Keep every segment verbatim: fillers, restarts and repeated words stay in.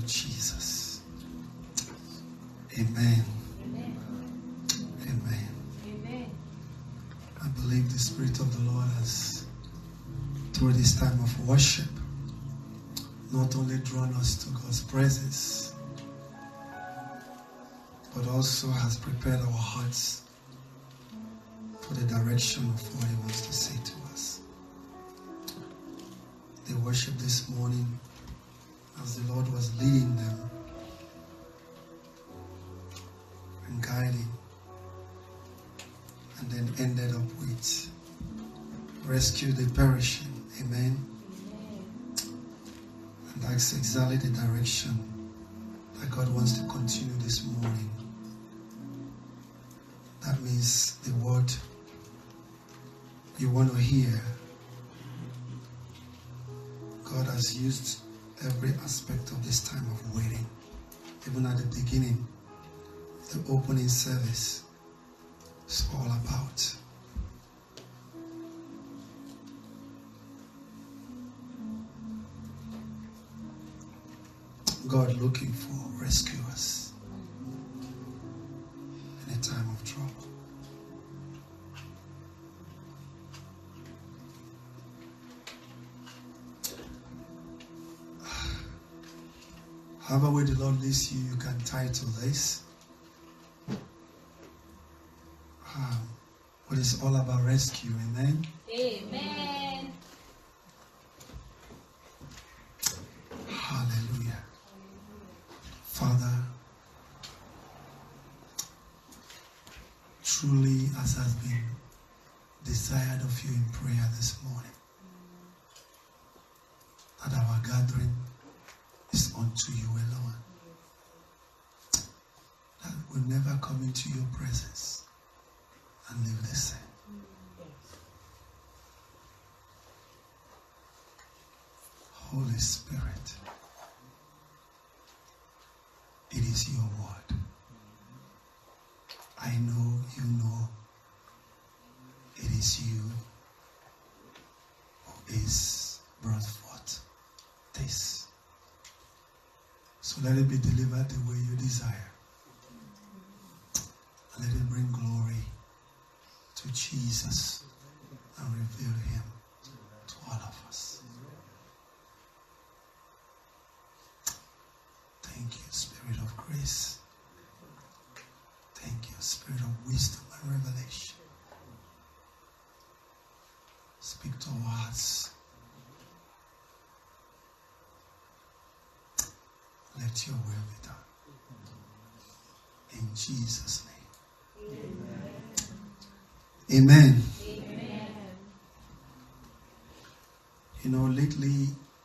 Jesus. Amen. Amen. Amen. Amen. I believe the Spirit of the Lord has, through this time of worship, not only drawn us to God's presence, but also has prepared our hearts for the direction of what He wants to say to us. The worship this morning, as the Lord was leading them and guiding, and then ended up with rescue the perishing. Amen. And that's exactly the direction that God wants to continue this morning. That means the word you want to hear, God has used every aspect of this time of waiting. Even at the beginning, the opening service is all about God looking for rescuers in a time of trouble. However way the Lord leads you, you can title this um, what is all about rescue. Amen. Amen. Hallelujah. Father, truly as has been desired of you in prayer this morning, that our gathering is unto you alone. That we'll never come into your presence and leave the same. Holy Spirit, it is your word. I know you know it is you who is brought forth this. So let it be delivered the way you desire. And let it bring glory to Jesus and reveal him to all of us. Thank you, Spirit of grace. Thank you, Spirit of wisdom and revelation. Speak to our hearts. Let your will be done. In Jesus' name. Amen. Amen. Amen. You know, lately,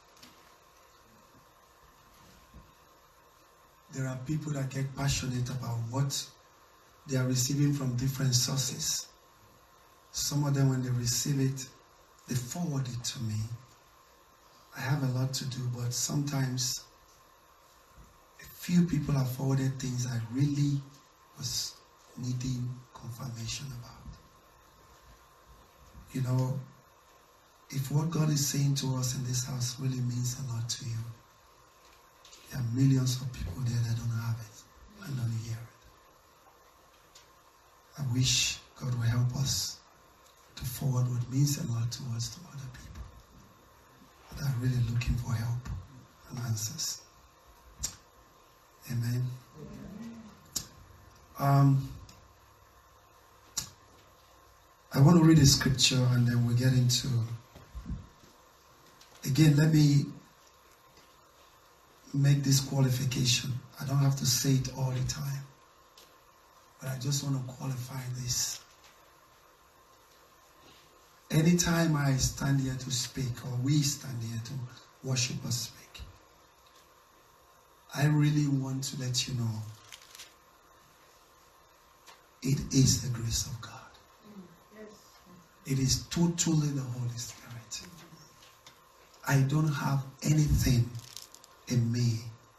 there are people that get passionate about what they are receiving from different sources. Some of them, when they receive it, they forward it to me. I have a lot to do, but sometimes a few people have forwarded things I really was needing confirmation about. You know, if what God is saying to us in this house really means a lot to you, there are millions of people there that don't have it and don't hear it. I wish God will help us to forward what means a lot to us to other people that are really looking for help and answers. Amen. Um, I want to read a scripture and then we'll get into, again, let me make this qualification. I don't have to say it all the time, but I just want to qualify this. Anytime I stand here to speak, or we stand here to worship or speak, I really want to let you know it is the grace of God. It is totally the Holy Spirit. I don't have anything in me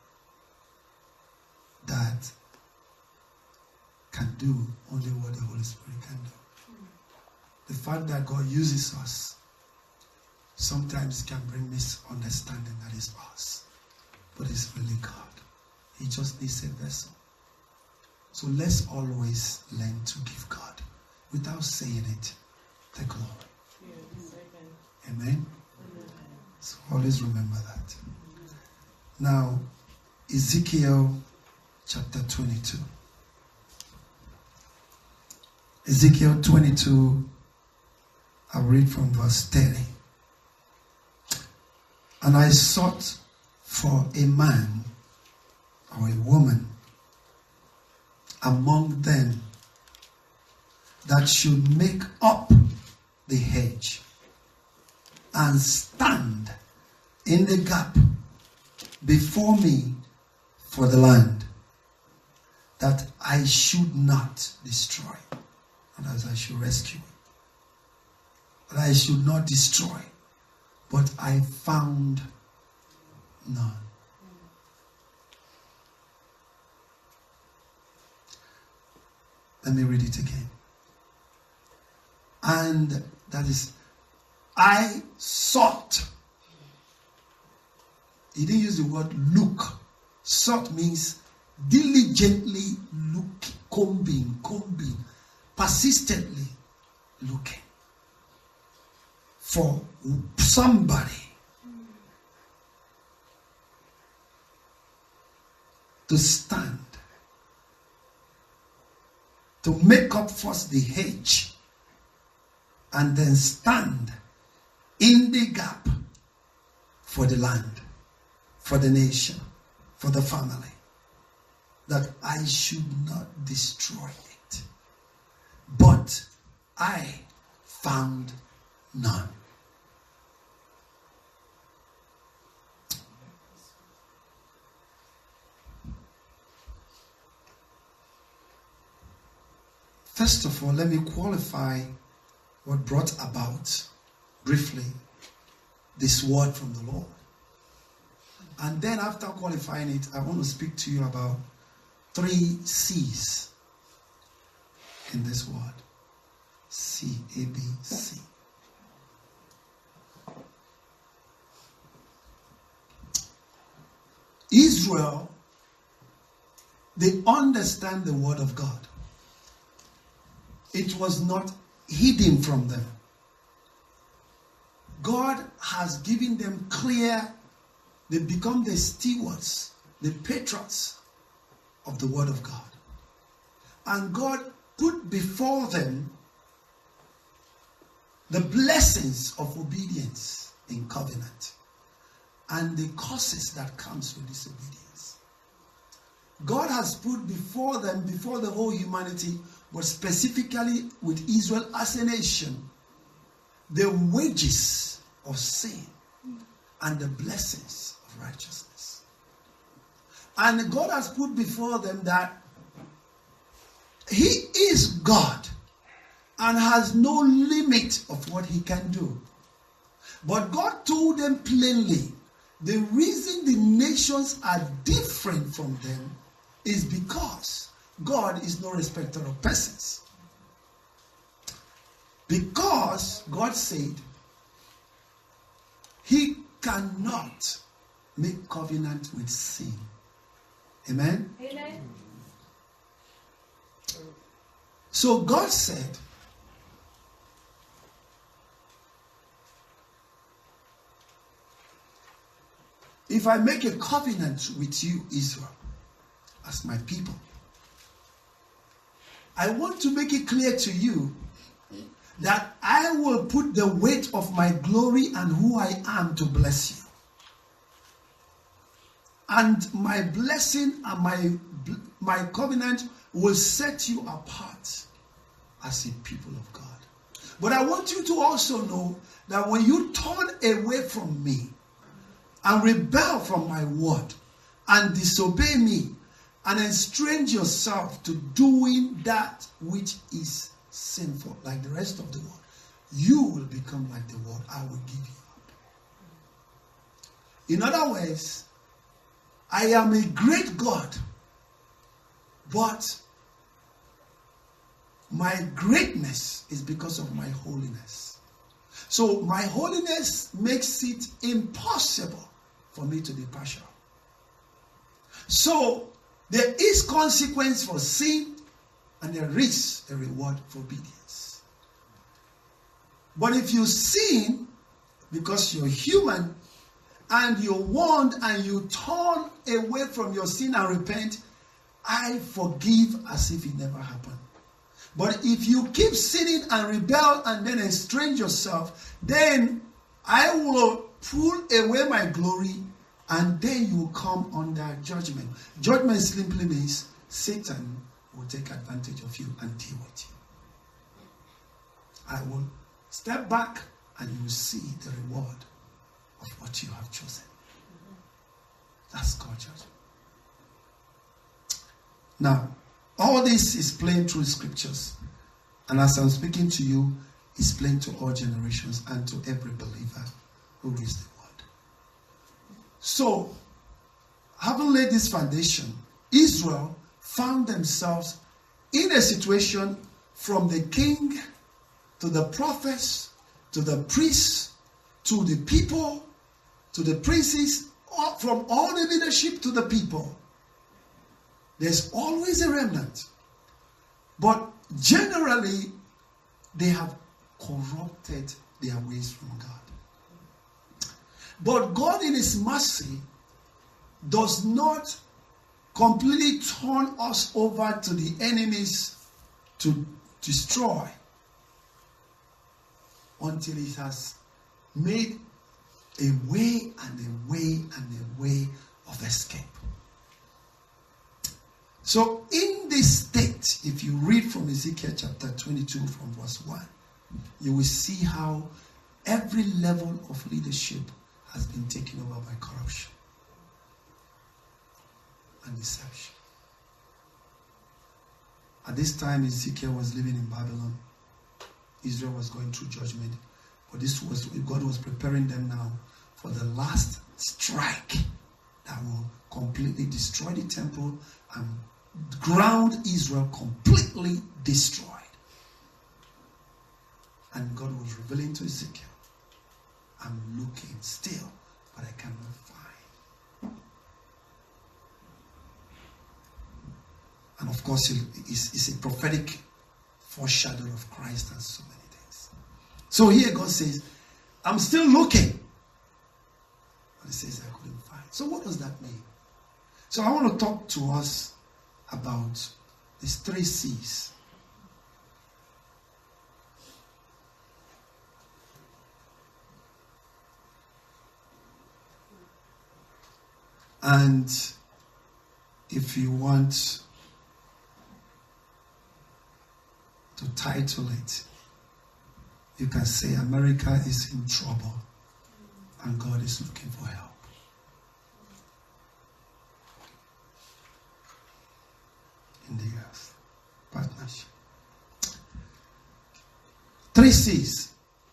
that can do only what the Holy Spirit can do. The fact that God uses us sometimes can bring misunderstanding that is us, but it's really God. He just needs a vessel. So let's always learn to give God without saying it the glory. Yes. Amen? So always remember that. Now, Ezekiel chapter twenty-two. Ezekiel twenty-two, I'll read from verse thirty. And I sought for a man or a woman among them that should make up the hedge and stand in the gap before me for the land, that I should not destroy, and as I should rescue, that I should not destroy, but I found none. Let me read it again. And that is, I sought. He didn't use the word look. Sought means diligently look, combing, combing, persistently looking for somebody to stand, to make up first the hedge, and then stand in the gap for the land, for the nation, for the family, that I should not destroy it. But I found none. First of all, let me qualify what brought about, briefly, this word from the Lord. And then after qualifying it, I want to speak to you about three C's in this word. C, A, B, C. Israel, they understand the word of God. It was not hidden from them. God has given them clear, they become the stewards, the patrons of the word of God. And God put before them the blessings of obedience in covenant and the curses that comes with disobedience. God has put before them, before the whole humanity, but specifically with Israel as a nation, the wages of sin and the blessings of righteousness. And God has put before them that He is God and has no limit of what He can do. But God told them plainly, the reason the nations are different from them is because God is no respecter of persons. Because God said He cannot make covenant with sin. Amen? Amen. So God said, if I make a covenant with you, Israel, as my people, I want to make it clear to you that I will put the weight of my glory and who I am to bless you. And my blessing and my, my covenant will set you apart as a people of God. But I want you to also know that when you turn away from me and rebel from my word and disobey me and estrange yourself to doing that which is sinful, like the rest of the world, you will become like the world. I will give you up. In other words, I am a great God, but my greatness is because of my holiness. So my holiness makes it impossible for me to be partial. So there is consequence for sin, and there is a reward for obedience. But if you sin because you're human and you're warned and you turn away from your sin and repent, I forgive as if it never happened. But if you keep sinning and rebel and then estrange yourself, then I will pull away my glory, and then you will come under judgment. Judgment simply means Satan will take advantage of you and deal with you. I will step back and you will see the reward of what you have chosen. That's God's judgment. Now, all this is plain through scriptures. And as I'm speaking to you, it's plain to all generations and to every believer who reads the word. So, having laid this foundation, Israel found themselves in a situation from the king to the prophets to the priests to the people to the princes, from all the leadership to the people. There's always a remnant. But generally, they have corrupted their ways from God. But God in His mercy does not completely turn us over to the enemies to destroy until He has made a way and a way and a way of escape. So in this state, if you read from Ezekiel chapter twenty-two from verse one, you will see how every level of leadership has been taken over by corruption and deception. At this time, Ezekiel was living in Babylon. Israel was going through judgment. But this was, God was preparing them now for the last strike that will completely destroy the temple and ground Israel completely destroyed. And God was revealing to Ezekiel, I'm looking still, but I cannot find. And of course, it's, it's a prophetic foreshadow of Christ and so many things. So here God says, I'm still looking. And He says, I couldn't find. So what does that mean? So I want to talk to us about these three C's. And if you want to title it, you can say America is in trouble and God is looking for help. In the earth. Partnership. Three C's.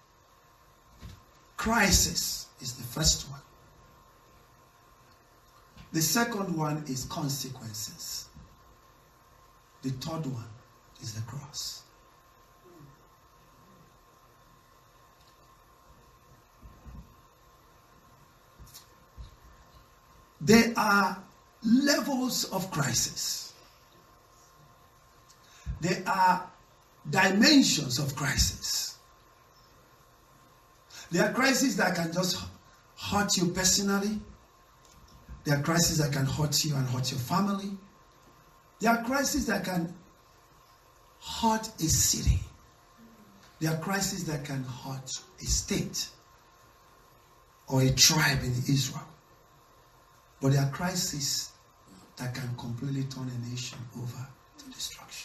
Crisis is the first one. The second one is consequences. The third one is the cross. There are levels of crisis. There are dimensions of crisis. There are crises that can just hurt you personally. There are crises that can hurt you and hurt your family. There are crises that can hurt a city. There are crises that can hurt a state or a tribe in Israel. But there are crises that can completely turn a nation over to destruction.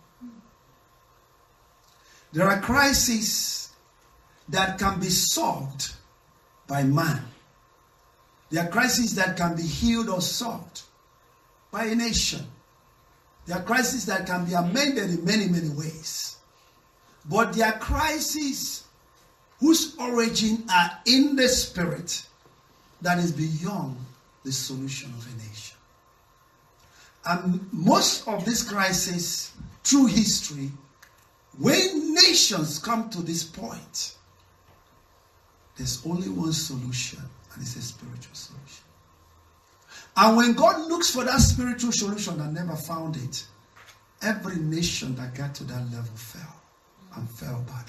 There are crises that can be solved by man. There are crises that can be healed or solved by a nation. There are crises that can be amended in many, many ways. But there are crises whose origin are in the spirit that is beyond the solution of a nation. And most of these crises through history, when nations come to this point, there's only one solution, and it's a spiritual solution. And when God looks for that spiritual solution and never found it, every nation that got to that level fell and fell badly.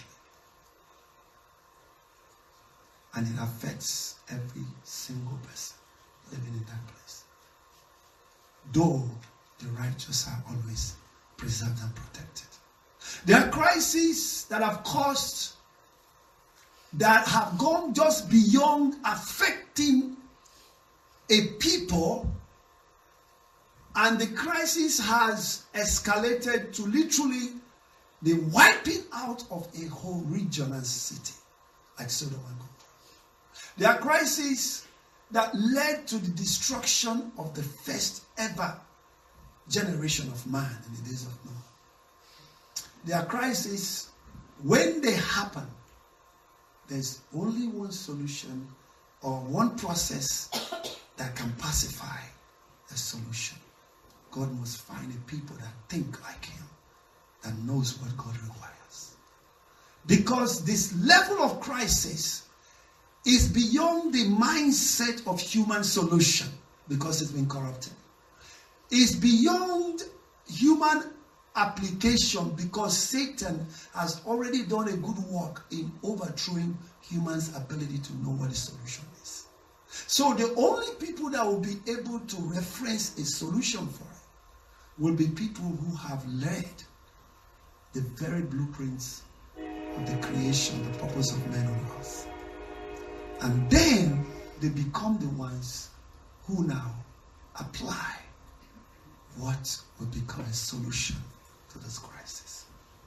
And it affects every single person living in that place. Though the righteous are always preserved and protected. There are crises that have caused, that have gone just beyond affecting a people, and the crisis has escalated to literally the wiping out of a whole region and city, like Sodom and Gomorrah. There are crises that led to the destruction of the first ever generation of man in the days of Noah. There are crises, when they happen, there's only one solution or one process that can pacify the solution. God must find a people that think like him, that knows what God requires. Because this level of crisis is beyond the mindset of human solution, because it's been corrupted. It's beyond human application, because Satan has already done a good work in overthrowing humans' ability to know what the solution is. So the only people that will be able to reference a solution for it will be people who have learned the very blueprints of the creation, the purpose of man on earth. And then they become the ones who now apply what will become a solution to this crisis.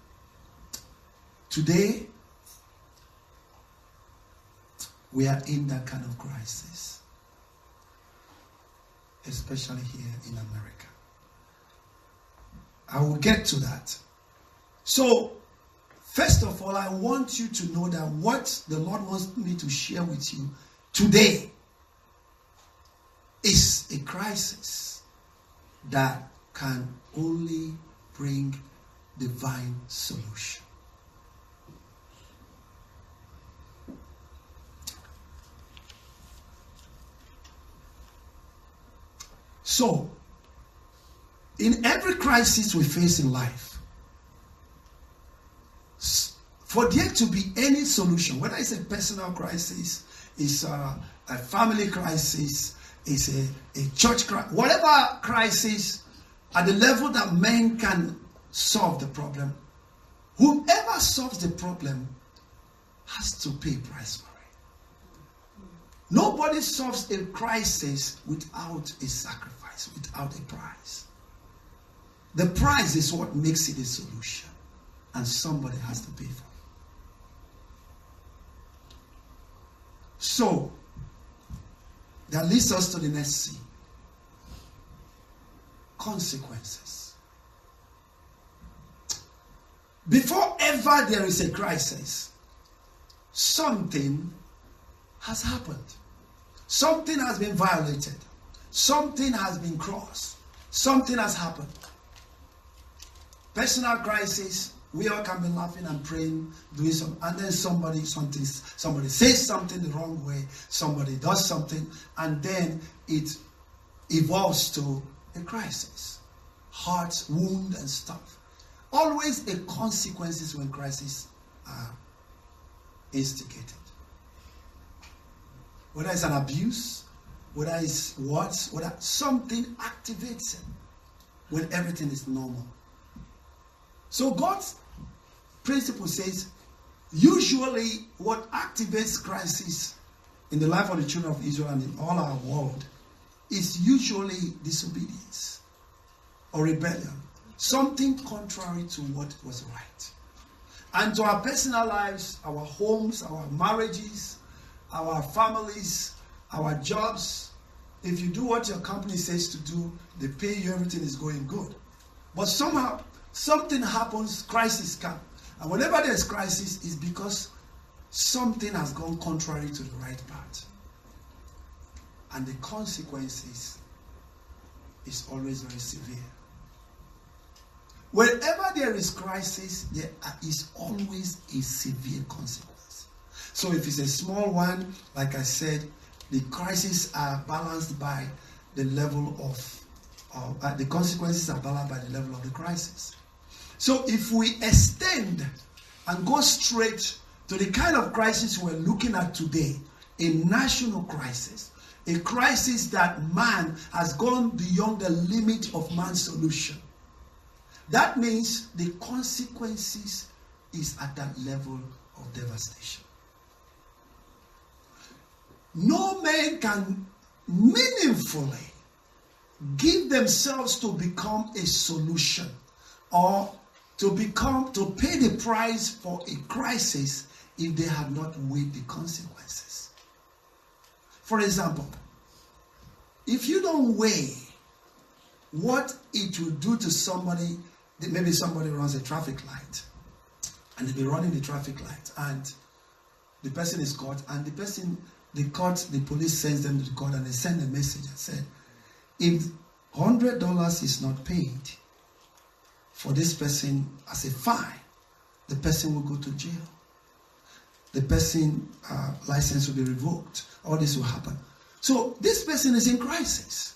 Today, we are in that kind of crisis, especially here in America. I will get to that. So, first of all, I want you to know that what the Lord wants me to share with you today is a crisis that can only bring divine solution. So, in every crisis we face in life, for there to be any solution, whether it's a personal crisis, it's a, a family crisis, it's a, a church crisis, whatever crisis at the level that men can solve the problem, whoever solves the problem has to pay a price for it. Nobody solves a crisis without a sacrifice, without a price. The price is what makes it a solution, and somebody has to pay for it. So, that leads us to the next scene. Consequences. Before ever there is a crisis, something has happened. Something has been violated. Something has been crossed. Something has happened. Personal crisis, we all can be laughing and praying, doing some, and then somebody, something, somebody says something the wrong way, somebody does something, and then it evolves to a crisis. Heart, wound, and stuff. Always a consequences when crises are instigated. Uh, Whether it's an abuse, whether it's what, whether something activates it when everything is normal. So God's principle says, usually what activates crisis in the life of the children of Israel and in all our world is usually disobedience or rebellion. Something contrary to what was right. And to our personal lives, our homes, our marriages, our families, our jobs, if you do what your company says to do, they pay you, everything is going good. But somehow, something happens, crisis comes. And whenever there's crisis, it's because something has gone contrary to the right path. And the consequences is always very severe. Wherever there is crisis, there is always a severe consequence. So if it's a small one, like I said, the crises are balanced by the level of, uh, uh, the consequences are balanced by the level of the crisis. So if we extend and go straight to the kind of crisis we're looking at today, a national crisis, a crisis that man has gone beyond the limit of man's solution, that means the consequences is at that level of devastation. No man can meaningfully give themselves to become a solution or to become, to pay the price for a crisis if they have not weighed the consequences. For example, if you don't weigh what it will do to somebody, maybe somebody runs a traffic light and they've been running the traffic light and the person is caught and the person, the court, the police sends them to the court and they send a message and said, if one hundred dollars is not paid for this person as a fine, the person will go to jail. The person uh, license will be revoked. All this will happen. So this person is in crisis.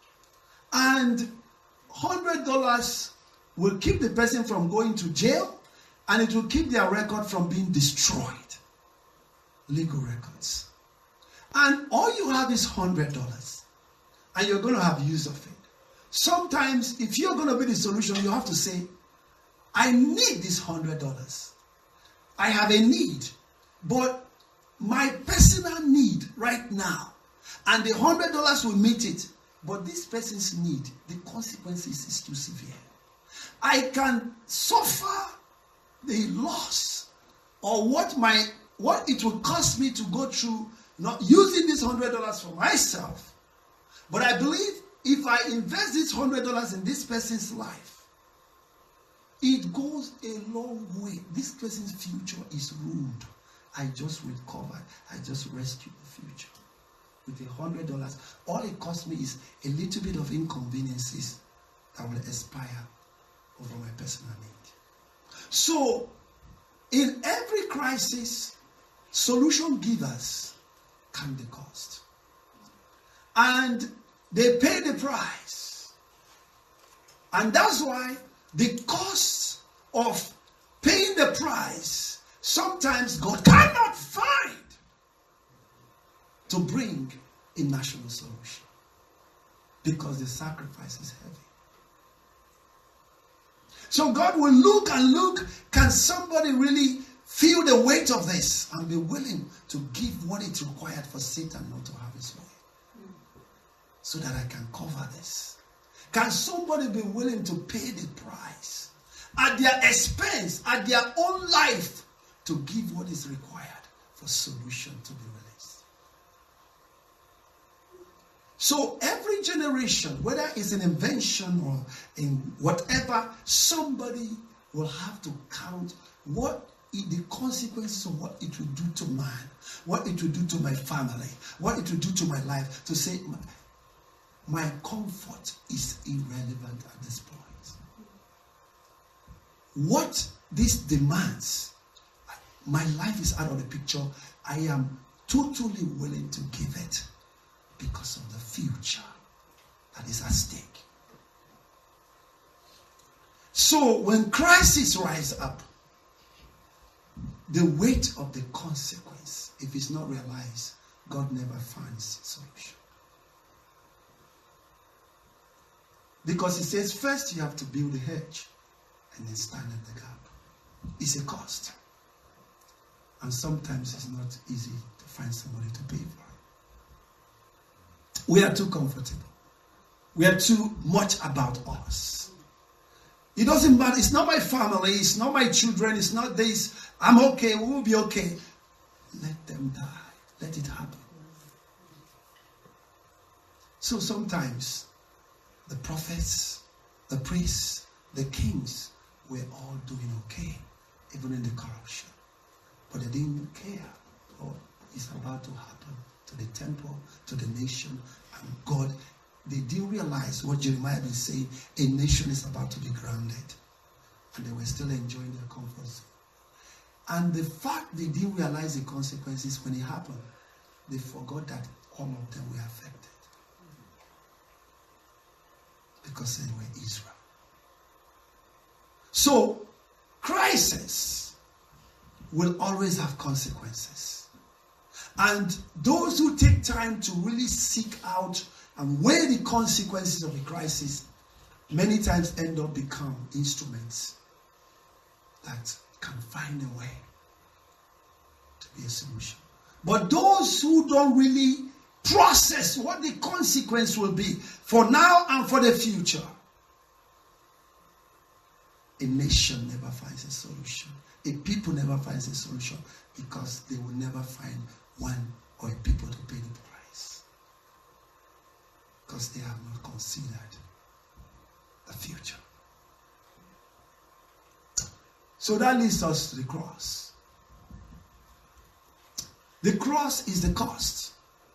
And one hundred dollars will keep the person from going to jail, and it will keep their record from being destroyed. Legal records. And all you have is one hundred dollars. And you're going to have use of it. Sometimes, if you're going to be the solution, you have to say, I need this one hundred dollars. I have a need. But my personal need right now, and the one hundred dollars will meet it, but this person's need, the consequences is too severe. I can suffer the loss or what my what it will cost me to go through not using this one hundred dollars for myself. But I believe if I invest this one hundred dollars in this person's life, it goes a long way. This person's future is ruined. I just recover. I just rescue the future. With a one hundred dollars, all it costs me is a little bit of inconveniences that will expire over my personal need. So, in every crisis, solution givers count the cost. And they pay the price. And that's why the cost of paying the price, sometimes God cannot find to bring a national solution. Because the sacrifice is heavy. So God will look and look, can somebody really feel the weight of this and be willing to give what it required for Satan not to have his way? So that I can cover this. Can somebody be willing to pay the price at their expense, at their own life, to give what is required for solution to be released? So every generation, whether it's an invention or in whatever, somebody will have to count what the consequences of what it will do to man, what it will do to my family, what it will do to my life, to say my comfort is irrelevant at this point. What this demands, my life is out of the picture. I am totally willing to give it because of the future that is at stake. So when crisis rise up, the weight of the consequence, if it's not realized, God never finds solution. Because it says first you have to build a hedge and then stand at the gap. It's a cost. And sometimes it's not easy to find somebody to pay for it. We are too comfortable. We are too much about us. It doesn't matter. It's not my family. It's not my children. It's not this. I'm okay. We will be okay. Let them die. Let it happen. So sometimes the prophets, the priests, the kings were all doing okay, even in the corruption. But they didn't care what is about to happen to the temple, to the nation, and God. They didn't realize what Jeremiah been saying, a nation is about to be grounded. And they were still enjoying their comfort zone. And the fact they didn't realize the consequences when it happened, they forgot that all of them were affected. because they were Israel. So, crisis will always have consequences. And those who take time to really seek out and weigh the consequences of the crisis many times end up become instruments that can find a way to be a solution. But those who don't really process what the consequence will be for now and for the future, a nation never finds a solution. A people never finds a solution because they will never find one or a people to pay the price. Because they have not considered the future. So that leads us to the cross. The cross is the cost.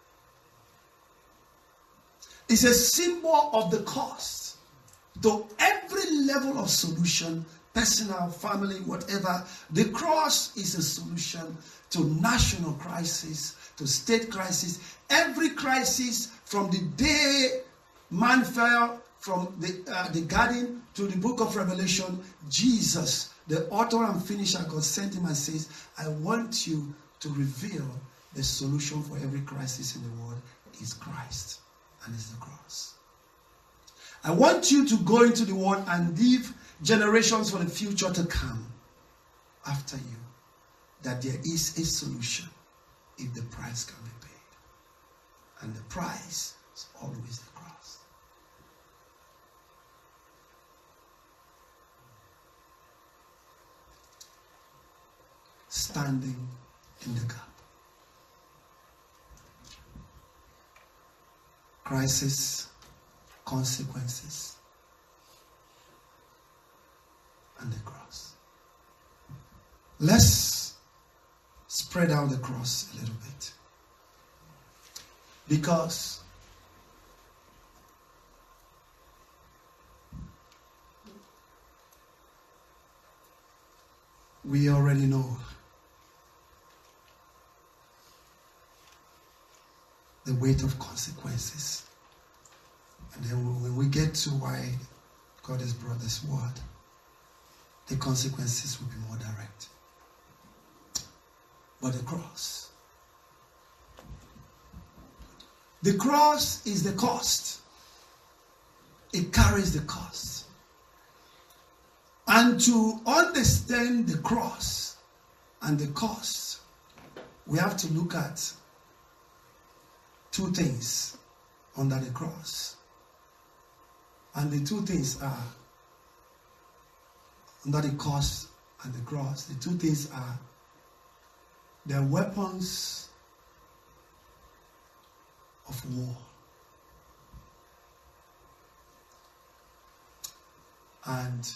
It's a symbol of the cost to every level of solution, personal, family, whatever. The cross is a solution to national crisis, to state crisis. Every crisis from the day man fell from the, uh, the garden to the book of Revelation, Jesus, the author and finisher, God sent him and says, I want you to reveal the solution for every crisis in the world is Christ, and it's the cross. I want you to go into the world and leave generations for the future to come after you that there is a solution if the price can be paid. And the price is always the cross. Standing in the gap. Crisis, consequences, and the cross. Let's spread out the cross a little bit. Because we already know the weight of consequences. And then when we get to why God has brought this word, the consequences will be more direct. But the cross. The cross is the cost. It carries the cost. And to understand the cross and the cost, we have to look at two things under the cross. And the two things are, under the cost and the cross, the two things are the weapons of war and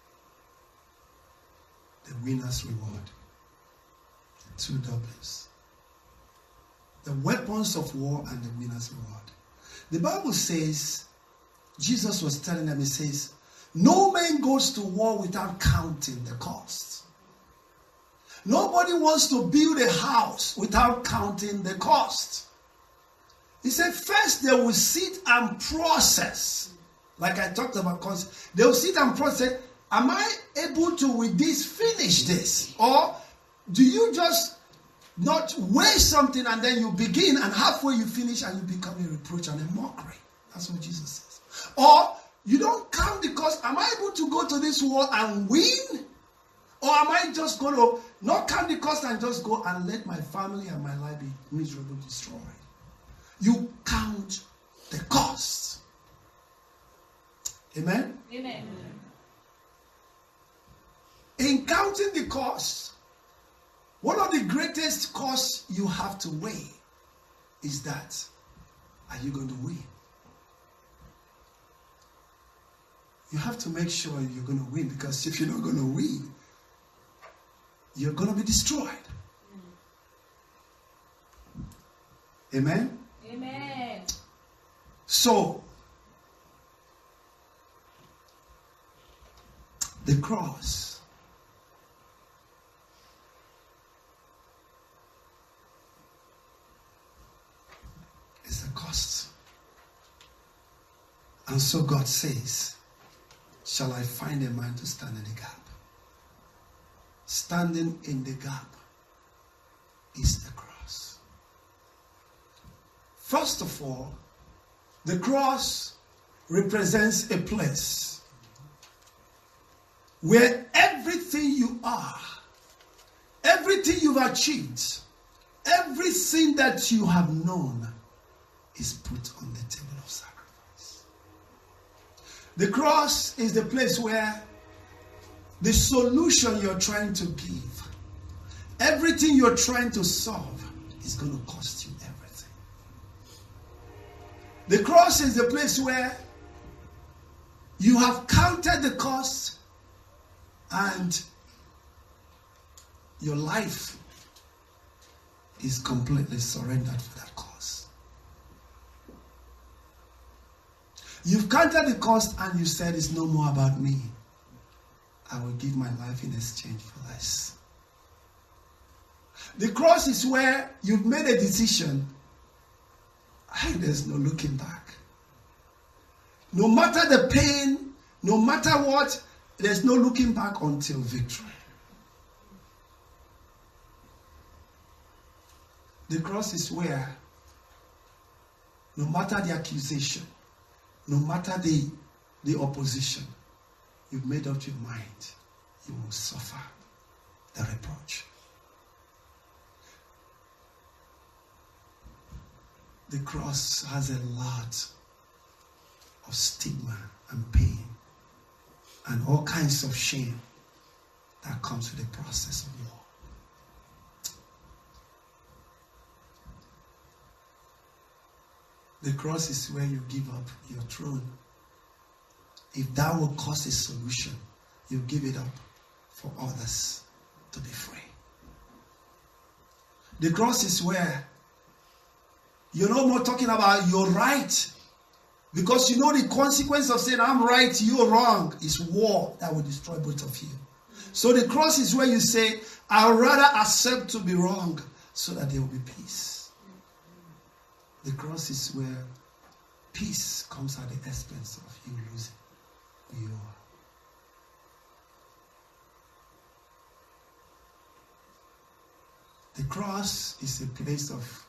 the winner's reward. Two W's. The weapons of war and the winner's reward. The Bible says, Jesus was telling them, he says, no man goes to war without counting the cost. Nobody wants to build a house without counting the cost. He said, first they will sit and process. Like I talked about cost. They will sit and process. Am I able to with this finish this? Or do you just not weigh something and then you begin and halfway you finish and you become a reproach and a mockery? That's what Jesus says. Or you don't count the cost. Am I able to go to this war and win? Or am I just going to not count the cost and just go and let my family and my life be miserably destroyed? You count the cost. Amen? Amen. In counting the cost, one of the greatest costs you have to weigh is that, are you going to win? You have to make sure you're going to win, because if you're not going to win, you're going to be destroyed. Amen? Amen. So, the cross is the cost. And so God says, shall I find a man to stand in the gap? Standing in the gap is the cross. First of all, the cross represents a place where everything you are, everything you've achieved, everything that you have known is put on the table of sacrifice. The cross is the place where the solution you're trying to give, everything you're trying to solve is going to cost you everything. The cross is the place where you have counted the cost and your life is completely surrendered for that cause. You've counted the cost and you said it's no more about me. I will give my life in exchange for less. The cross is where you've made a decision and there's no looking back. No matter the pain, no matter what, there's no looking back until victory. The cross is where no matter the accusation, no matter the, the opposition, you've made up your mind, you will suffer the reproach. The cross has a lot of stigma and pain and all kinds of shame that comes with the process of law. The cross is where you give up your throne. If that will cause a solution, you give it up for others to be free. The cross is where you're no more talking about your right, because you know the consequence of saying I'm right, you're wrong is war that will destroy both of you. So the cross is where you say I'd rather accept to be wrong so that there will be peace. The cross is where peace comes at the expense of you losing who you are. The cross is a place of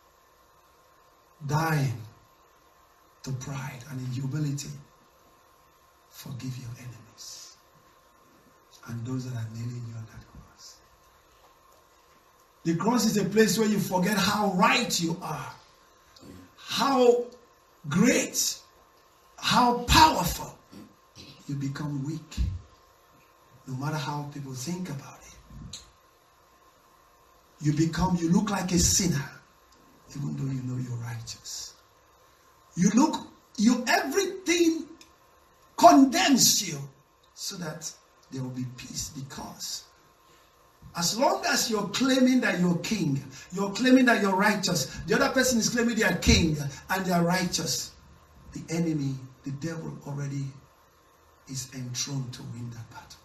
dying to pride and in humility. Forgive your enemies and those that are nailing you on that cross. The cross is a place where you forget how right you are, how great, how powerful. You become weak, no matter how people think about it. You become, you look like a sinner, even though you know you're righteous. You look, you, everything condemns you so that there will be peace, because as long as you're claiming that you're king, you're claiming that you're righteous, the other person is claiming they are king and they are righteous, the enemy, the devil already is enthroned to win that battle.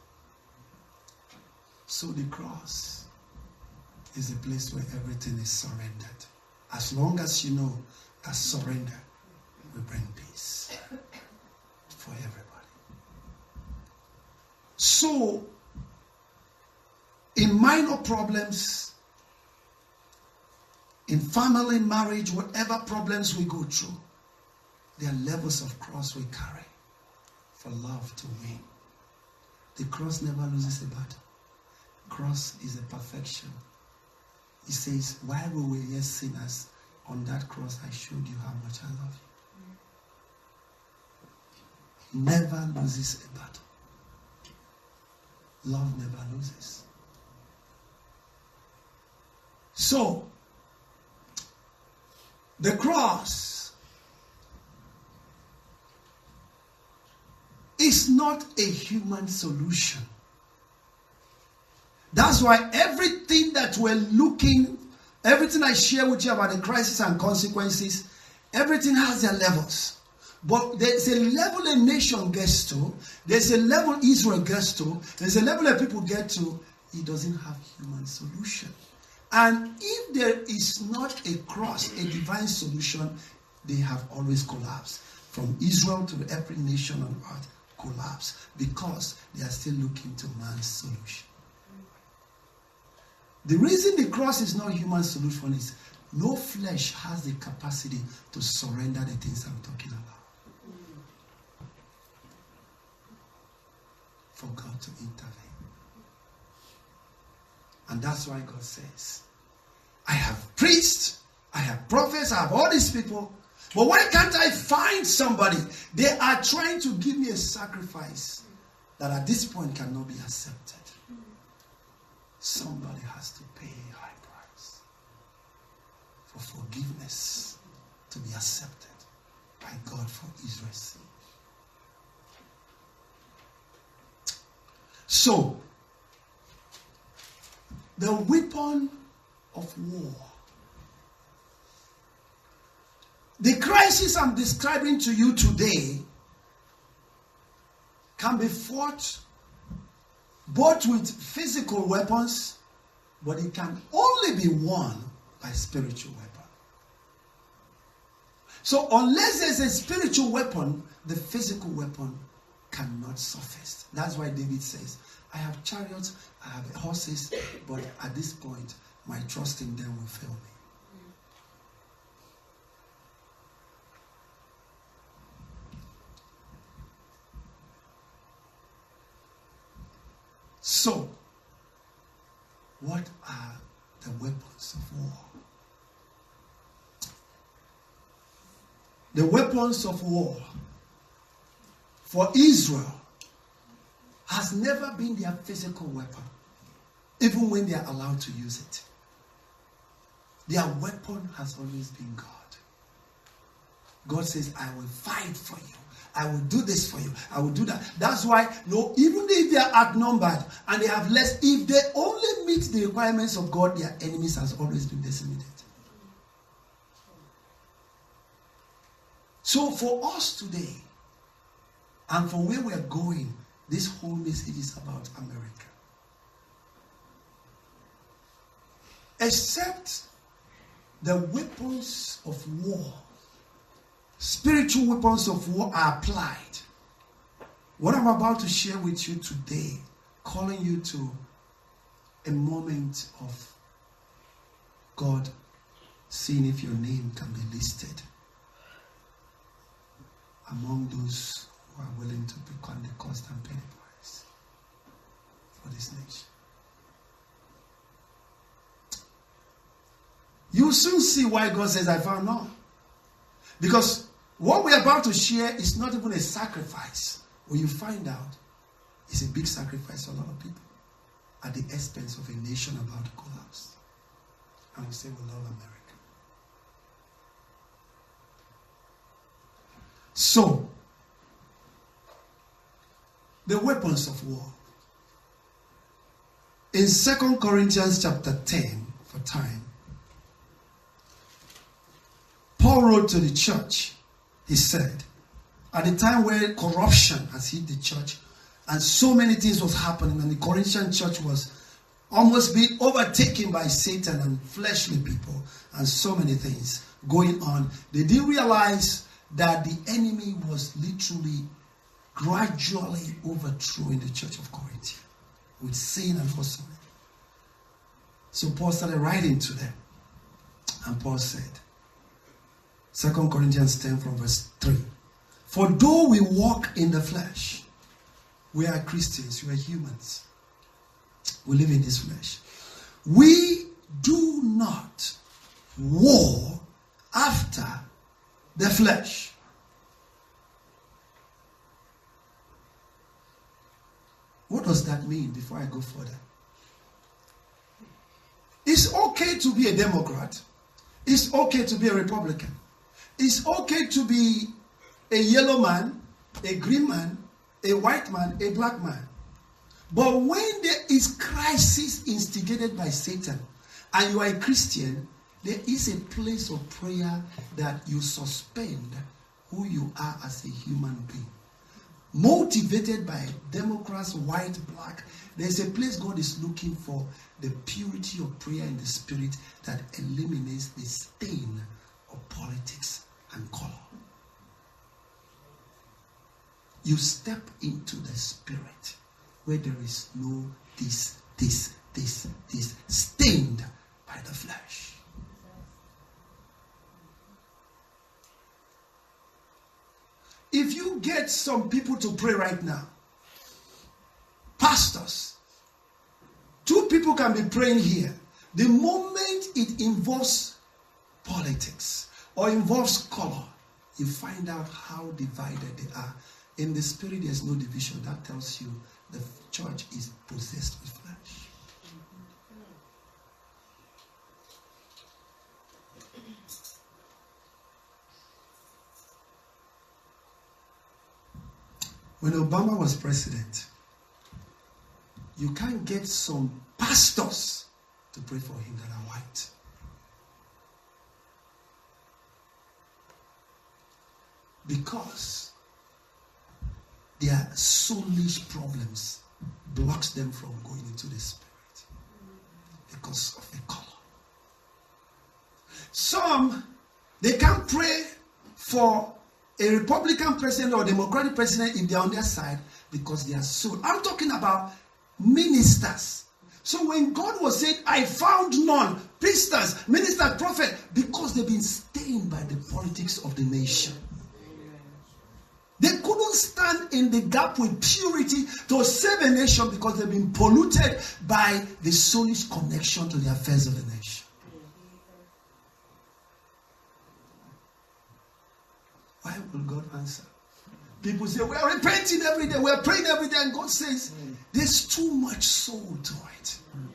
So the cross is a place where everything is surrendered. As long as you know that surrender will bring peace for everybody. So, in minor problems, in family, marriage, whatever problems we go through, there are levels of cross we carry for love to win. The cross never loses a battle. Cross is a perfection. He says, while we were yet sinners, on that cross I showed you how much I love you. Never loses a battle. Love never loses. So, the cross is not a human solution. That's why everything that we're looking, everything I share with you about the crisis and consequences, everything has their levels. But there's a level a nation gets to, there's a level Israel gets to, there's a level that people get to, it doesn't have human solution. And if there is not a cross, a divine solution, they have always collapsed. from Israel to every nation on earth collapse because they are still looking to man's solution. The reason the cross is not human solution is no flesh has the capacity to surrender the things I'm talking about. For God to intervene. And that's why God says, I have preached, I have prophets, I have all these people, but why can't I find somebody? They are trying to give me a sacrifice that at this point cannot be accepted. Somebody has to pay a high price for forgiveness to be accepted by God for Israel's sake. So, the weapon of war. The crisis I'm describing to you today can be fought both with physical weapons, but it can only be won by spiritual weapon. So unless there's a spiritual weapon, the physical weapon cannot surface. That's why David says, I have chariots, I have horses, but at this point, my trust in them will fail me. So, what are the weapons of war? The weapons of war for Israel has never been their physical weapon, even when they are allowed to use it. Their weapon has always been God. God says, I will fight for you. I will do this for you. I will do that. That's why, no, even if they are outnumbered and they have less, if they only meet the requirements of God, their enemies has always been decimated. So for us today, and from where we are going, this whole message is about America. Except the weapons of war, spiritual weapons of war are applied. What I'm about to share with you today, calling you to a moment of God seeing if your name can be listed among those who are willing to become the cost and pay the price for this nation. You will soon see why God says, I found none. Because what we're about to share is not even a sacrifice. When you find out, it's a big sacrifice for a lot of people at the expense of a nation about to collapse. And we say we love America. So, the weapons of war. In Second Corinthians chapter ten, for time, Paul wrote to the church. He said, at the time where corruption has hit the church and so many things was happening and the Corinthian church was almost being overtaken by Satan and fleshly people and so many things going on, they didn't realize that the enemy was literally gradually overthrowing the church of Corinth with sin and also. So Paul started writing to them. And Paul said, Second Corinthians ten from verse three. For though we walk in the flesh, we are Christians, we are humans. We live in this flesh. We do not war after the flesh. What does that mean before I go further? It's okay to be a Democrat. It's okay to be a Republican. It's okay to be a yellow man, a green man, a white man, a black man. But when there is crisis instigated by Satan and you are a Christian, there is a place of prayer that you suspend who you are as a human being. Motivated by Democrats, white, black, there's a place God is looking for the purity of prayer in the spirit that eliminates the stain of politics and color. you step into the spirit where there is no this, this, this, this, stained by the flesh. If you get some people to pray right now, pastors, two people can be praying here. The moment it involves politics or involves color, you find out how divided they are. In the spirit, there's no division. That tells you the church is possessed with flesh. When Obama was president, you can't get some pastors to pray for him that are white. Because their soulish problems blocks them from going into the spirit because of the color. Some, they can't pray for a Republican president or Democratic president if they're on their side because they are soul. I'm talking about ministers. So when God was saying, I found none, pastors, ministers, prophet, because they've been stained by the politics of the nation. They couldn't stand in the gap with purity to save a nation because they've been polluted by the soulish connection to the affairs of the nation. Why will God answer? People say, we are repenting every day, we are praying every day, and God says, there's too much soul to it.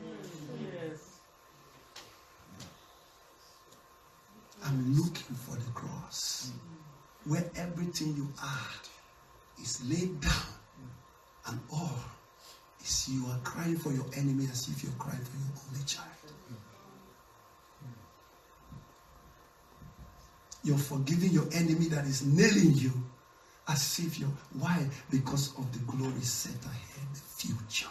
I'm looking for the cross where everything you are is laid down, and all is you are crying for your enemy as if you're crying for your only child. You're forgiving your enemy that is nailing you as if you're... Why? Because of the glory set ahead, the future.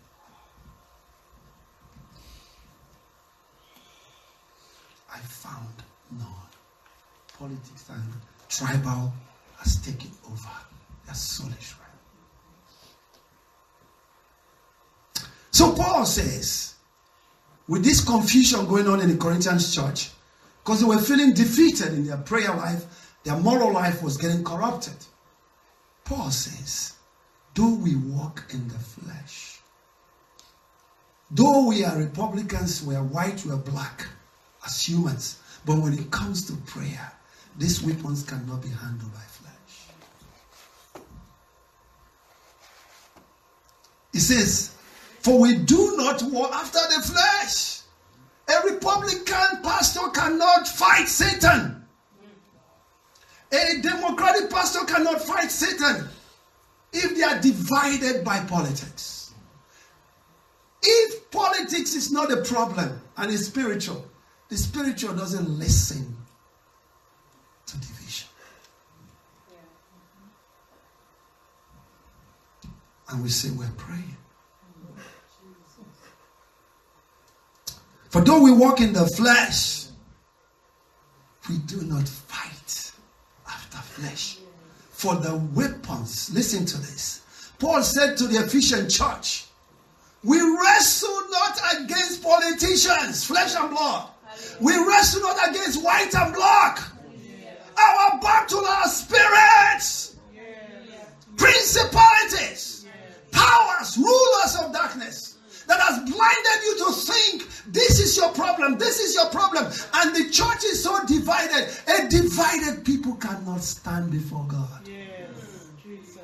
I found none. Politics and tribal has taken over. That's soulish, right? So Paul says, with this confusion going on in the Corinthians church, because they were feeling defeated in their prayer life, their moral life was getting corrupted. Paul says, though we walk in the flesh, though we are Republicans, we are white, we are black, as humans, but when it comes to prayer, these weapons cannot be handled by flesh. He says, for we do not war after the flesh. A Republican pastor cannot fight Satan. A Democratic pastor cannot fight Satan if they are divided by politics. If politics is not a problem and it's spiritual, the spiritual doesn't listen to division. And we say we're praying. For though we walk in the flesh, we do not fight after flesh. For the weapons, listen to this. Paul said to the Ephesian church, we wrestle not against politicians, flesh and blood. We wrestle not against white and black. Our battle are spirits, principalities, powers, rulers of darkness, that has blinded you to think this is your problem, this is your problem. And the church is so divided. A divided people cannot stand before God. Yes, Jesus.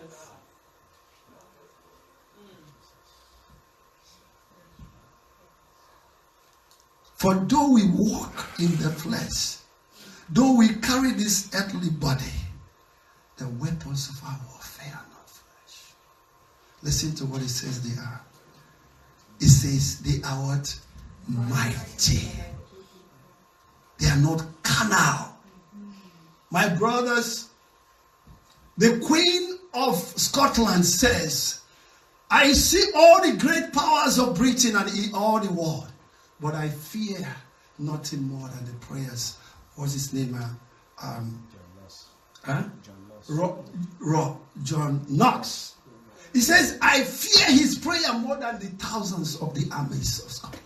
For though we walk in the flesh, though we carry this earthly body, the weapons of our warfare are not flesh. Listen to what it says they are. It says they are what? Mighty. They are not carnal. My brothers, the Queen of Scotland says, I see all the great powers of Britain and all the world, but I fear nothing more than the prayers. What's his name? Um, Huh? Ro, Ro, John Knox. He says, I fear his prayer more than the thousands of the armies of Scotland.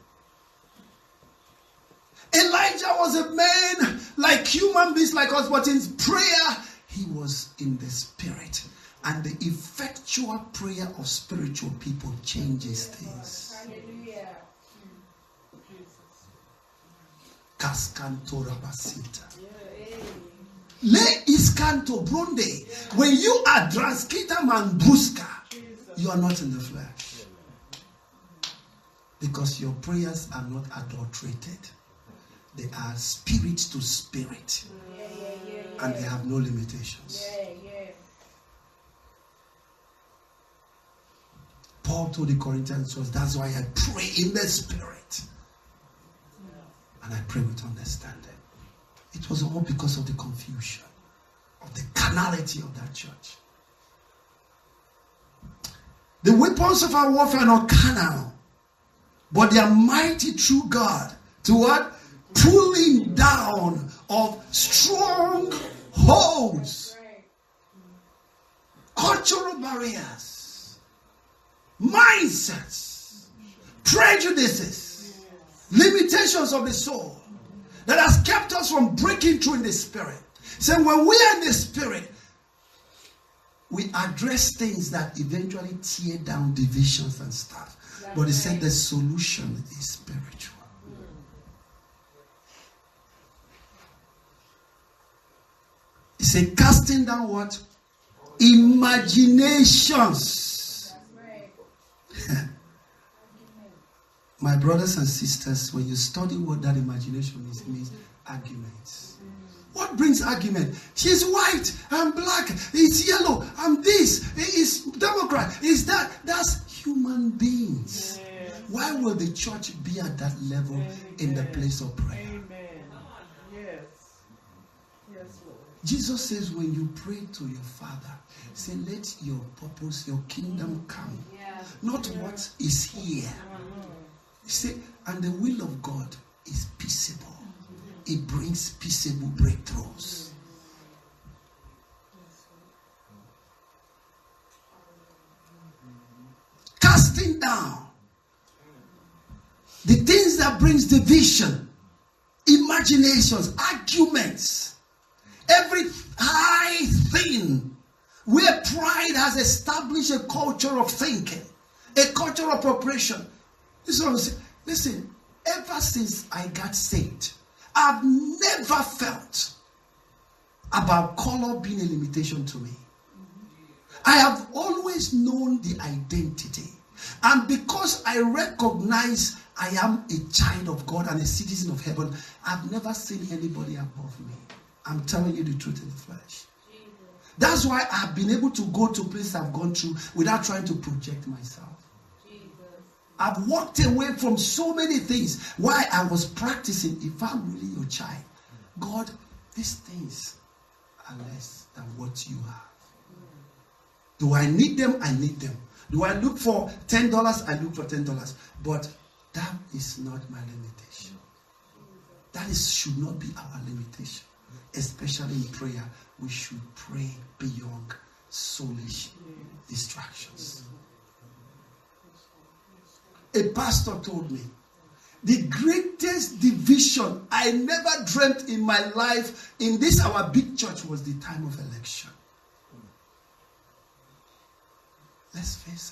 Elijah was a man like human beings like us, but in prayer, he was in the spirit. And the effectual prayer of spiritual people changes things. Hallelujah. Cascanto rabasita. Le iscanto brunde. When you are draskita manduska, you are not in the flesh. Because your prayers are not adulterated. They are spirit to spirit. And they have no limitations. Paul told the Corinthians, that's why I pray in the spirit. And I pray with understanding. It was all because of the confusion, of the carnality of that church. The weapons of our warfare are not carnal, but they are mighty through God to what? Pulling down of strong holds, cultural barriers, mindsets, prejudices, limitations of the soul that has kept us from breaking through in the spirit. So when we are in the spirit, we address things that eventually tear down divisions and stuff. That's but he said the solution is spiritual. He said casting down what? Imaginations. Right. My brothers and sisters, when you study what that imagination is, it means arguments. What brings argument? She's white, I'm black, it's yellow, I'm this, it's Democrat, it's that. That's human beings. Yes. Why will the church be at that level Amen. In the place of prayer? Amen. Yes. Yes, Lord. Jesus says when you pray to your Father, say, let your purpose, your kingdom come. Yeah. Not yeah. what is here. Mm-hmm. Say, and the will of God is peaceable. It brings peaceable breakthroughs. Casting down the things that brings division, imaginations, arguments, every high thing where pride has established a culture of thinking, a culture of operation. This is what I'm saying. Listen, ever since I got saved, I've never felt about color being a limitation to me. I have always known the identity. And because I recognize I am a child of God and a citizen of heaven, I've never seen anybody above me. I'm telling you the truth in the flesh. That's why I've been able to go to places I've gone through without trying to project myself. I've walked away from so many things. Why? I was practicing. If I'm really your child, God, these things are less than what you have. Do I need them? I need them. Do I look for ten dollars? I look for ten dollars. But that is not my limitation. That is, should not be our limitation. Especially in prayer, we should pray beyond soulish distractions. A pastor told me, the greatest division I never dreamt in my life in this our big church was the time of election. Let's face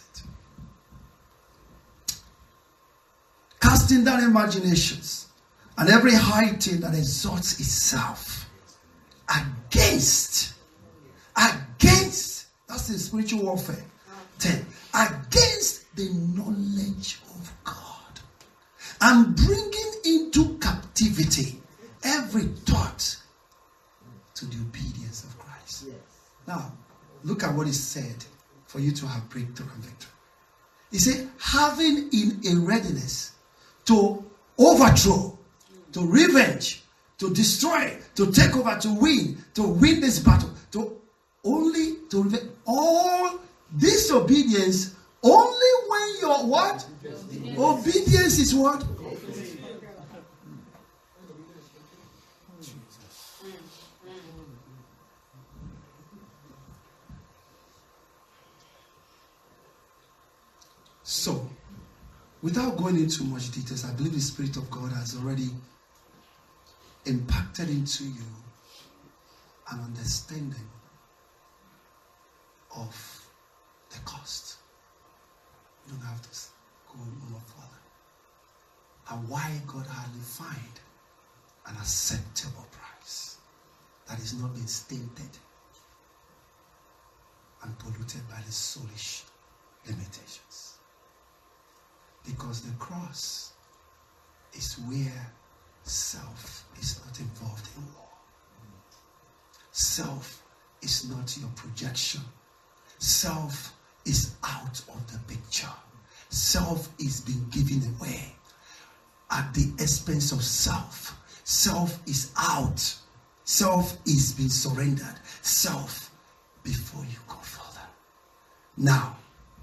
it. Casting down imaginations and every high thing that exalts itself against, against, that's the spiritual warfare. ten. Against the knowledge of God, and bringing into captivity every thought to the obedience of Christ. Yes. Now, look at what is said for you to have breakthrough and victory. He said, having in a readiness to overthrow, to revenge, to destroy, to take over, to win, to win this battle, to only to revenge all disobedience. Only when your what? Obedience, Obedience is what? without going into much details, I believe the Spirit of God has already impacted into you an understanding of the cost. You don't have to go more further. And why God hardly find an acceptable price that is not being stainted and polluted by the soulish limitations. Because the cross is where self is not involved in war. Self is not your projection. Self is out of the picture. Self is being given away at the expense of self. Self is out. Self is being surrendered. Self before you go further. Now,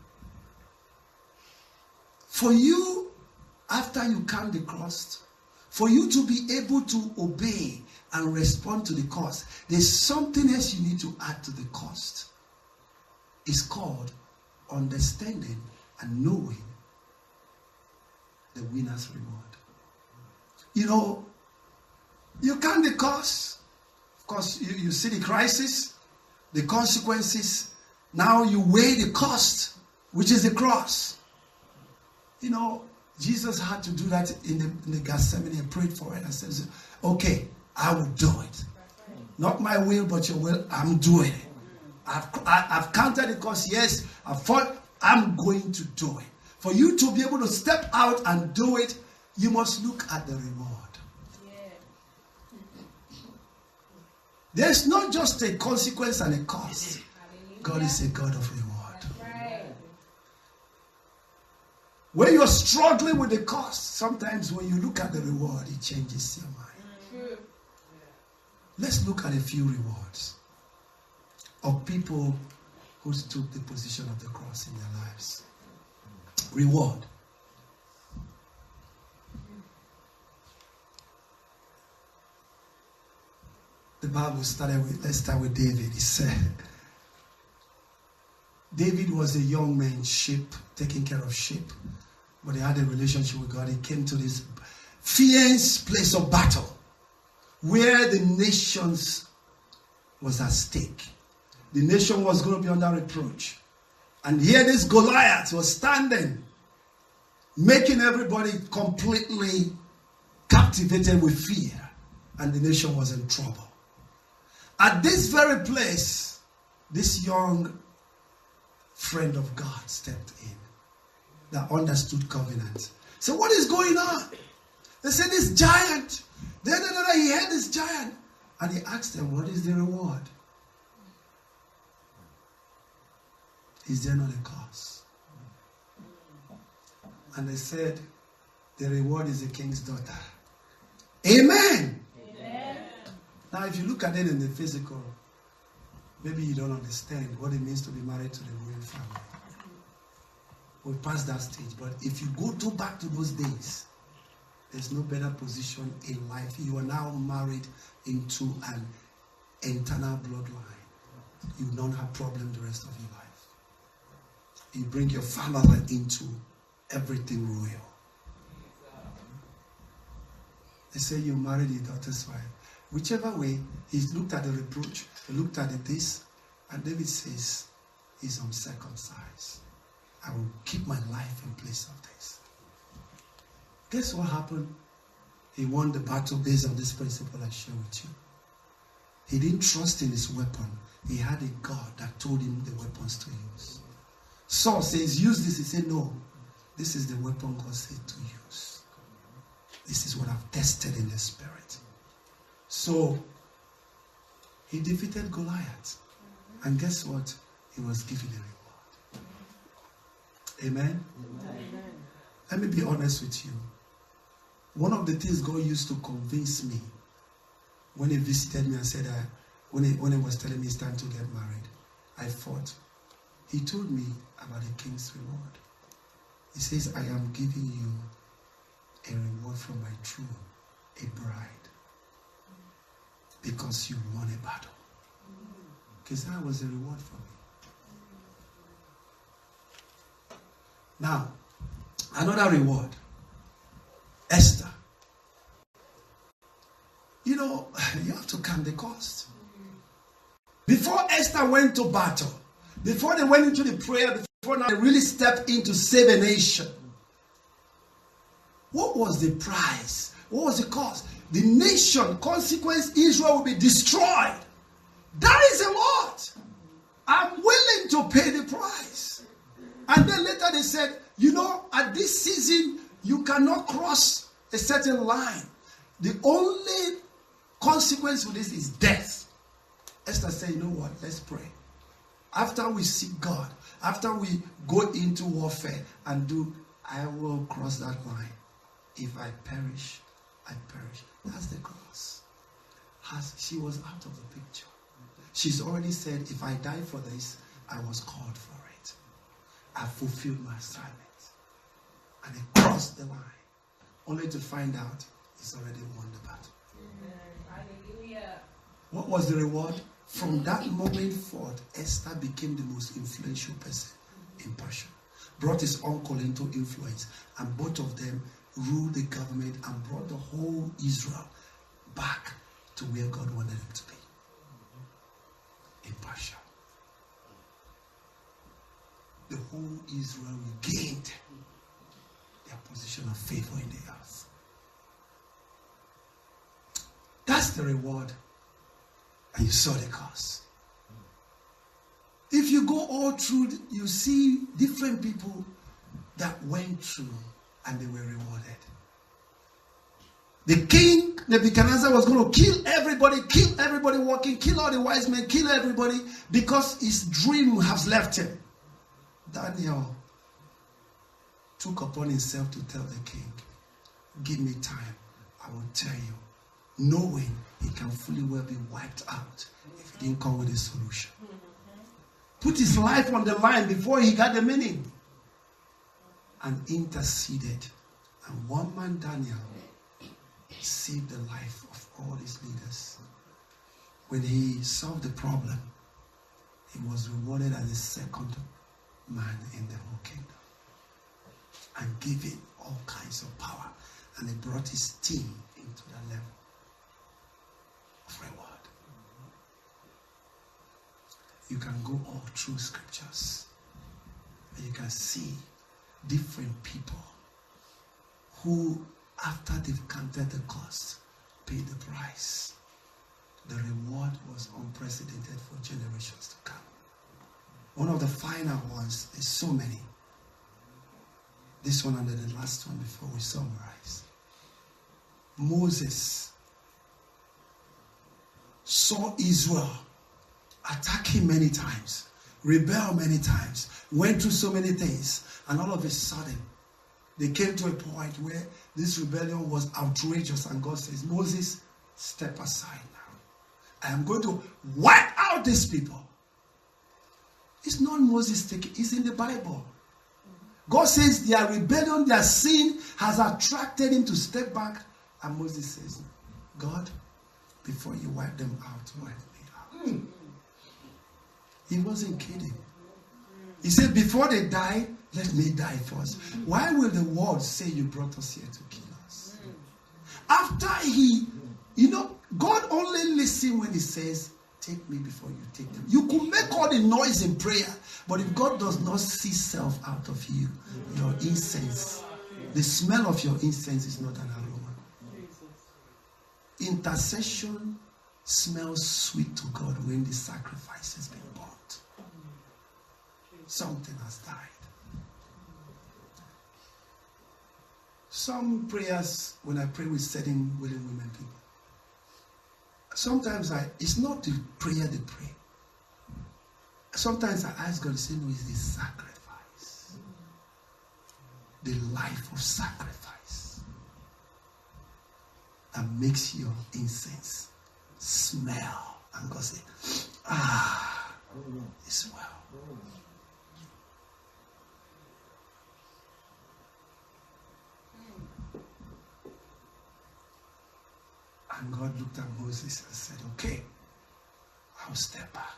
for you, after you count the cost, for you to be able to obey and respond to the cost, there's something else you need to add to the cost. It's called understanding and knowing the winner's reward. You know, you count the cost. Of course, you, you see the crisis, the consequences. Now you weigh the cost, which is the cross. You know, Jesus had to do that in the, in the Gethsemane and prayed for it and says, okay, I will do it. Not my will, but your will, I'm doing it. I've, I, I've counted the cost, yes, I've fought, I'm going to do it. For you to be able to step out and do it, you must look at the reward. There's not just a consequence and a cost. God is a God of reward. When you're struggling with the cost, sometimes when you look at the reward, it changes your mind. Let's look at a few rewards of people who took the position of the cross in their lives. Reward. The Bible started with, let's start with David. He said, David was a young man, sheep, taking care of sheep. But he had a relationship with God. He came to this fierce place of battle where the nations was at stake. The nation was going to be under reproach. And here this Goliath was standing, making everybody completely captivated with fear. And the nation was in trouble. At this very place, this young friend of God stepped in that understood covenant. So what is going on? They said this giant. Then he had this giant. And he asked them, what is the reward? Is there not a cost? And they said, the reward is the king's daughter. Amen. Amen. Now if you look at it in the physical, maybe you don't understand what it means to be married to the royal family. We passed that stage. But if you go to back to those days, there's no better position in life. You are now married into an internal bloodline. You don't have problem the rest of your life. You bring your family into everything royal. They say you married your daughter's wife. Whichever way, he looked at the reproach, he looked at the this, and David says, he's uncircumcised. I will keep my life in place of this. Guess what happened? He won the battle based on this principle I share with you. He didn't trust in his weapon. He had a God that told him the weapons to use. Saul says, use this. He said, no. This is the weapon God said to use. This is what I've tested in the spirit. So, he defeated Goliath. And guess what? He was given a reward. Amen? Amen? Let me be honest with you. One of the things God used to convince me when he visited me and said, uh, when, he, when he was telling me it's time to get married, I thought, he told me about the king's reward. He says, I am giving you a reward from my throne, a bride, because you won a battle. Because that was a reward for me. Now, Another reward. Esther. You know, you have to count the cost. Before Esther went to battle, before they went into the prayer, before now they really stepped in to save a nation, what was the price? What was the cost? The nation, consequence, Israel will be destroyed. That is a lot. I'm willing to pay the price. And then later they said, you know, at this season, you cannot cross a certain line. The only consequence for this is death. Esther said, you know what, let's pray. After we seek God, after we go into warfare and do, I will cross that line. If I perish, I perish. That's the cross. Has, she was out of the picture. She's already said, if I die for this, I was called for it. I fulfilled my assignment. And I crossed the line, only to find out he's already won the battle. Hallelujah. What was the reward? From that moment forth, Esther became the most influential person in Persia. Brought his uncle into influence, and both of them ruled the government and brought the whole Israel back to where God wanted them to be. In Persia. The whole Israel regained their position of favor in the earth. That's the reward. And you saw the cost. If you go all through, you see different people that went through and they were rewarded. The king, Nebuchadnezzar, was going to kill everybody, kill everybody walking, kill all the wise men, kill everybody because his dream has left him. Daniel took upon himself to tell the king, give me time, I will tell you, knowing he can fully well be wiped out if he didn't come with a solution. Put his life on the line before he got the meaning and interceded. And one man, Daniel, saved the life of all his leaders. When he solved the problem, he was rewarded as the second man in the whole kingdom and given all kinds of power. And he brought his team into that level of reward. You can go all through scriptures and you can see different people who, after they've counted the cost, paid the price. The reward was unprecedented for generations to come. One of the final ones, there's so many. This one and then the last one before we summarize. Moses saw Israel attack him many times, rebel many times, went through so many things, and all of a sudden, they came to a point where this rebellion was outrageous, and God says, Moses, step aside now. I am going to wipe out these people. It's not Moses taking, it's in the Bible. God says their rebellion, their sin has attracted him to step back, and Moses says, God, before you wipe them out, wipe me out. He wasn't kidding. He said, before they die, let me die first. Why will the world say you brought us here to kill us? After he, you know, God only listens when he says, take me before you take them. You could make all the noise in prayer, but if God does not see self out of you, your incense, the smell of your incense is not an aroma. Intercession smells sweet to God when the sacrifice has been burnt. Something has died. Some prayers, when I pray with certain willing women people, sometimes I, it's not the prayer they pray. Sometimes I ask God to say, no, it's the sacrifice. The life of sacrifice that makes your incense smell. And God say, ah, it's well. And God looked at Moses and said, okay, I'll step back.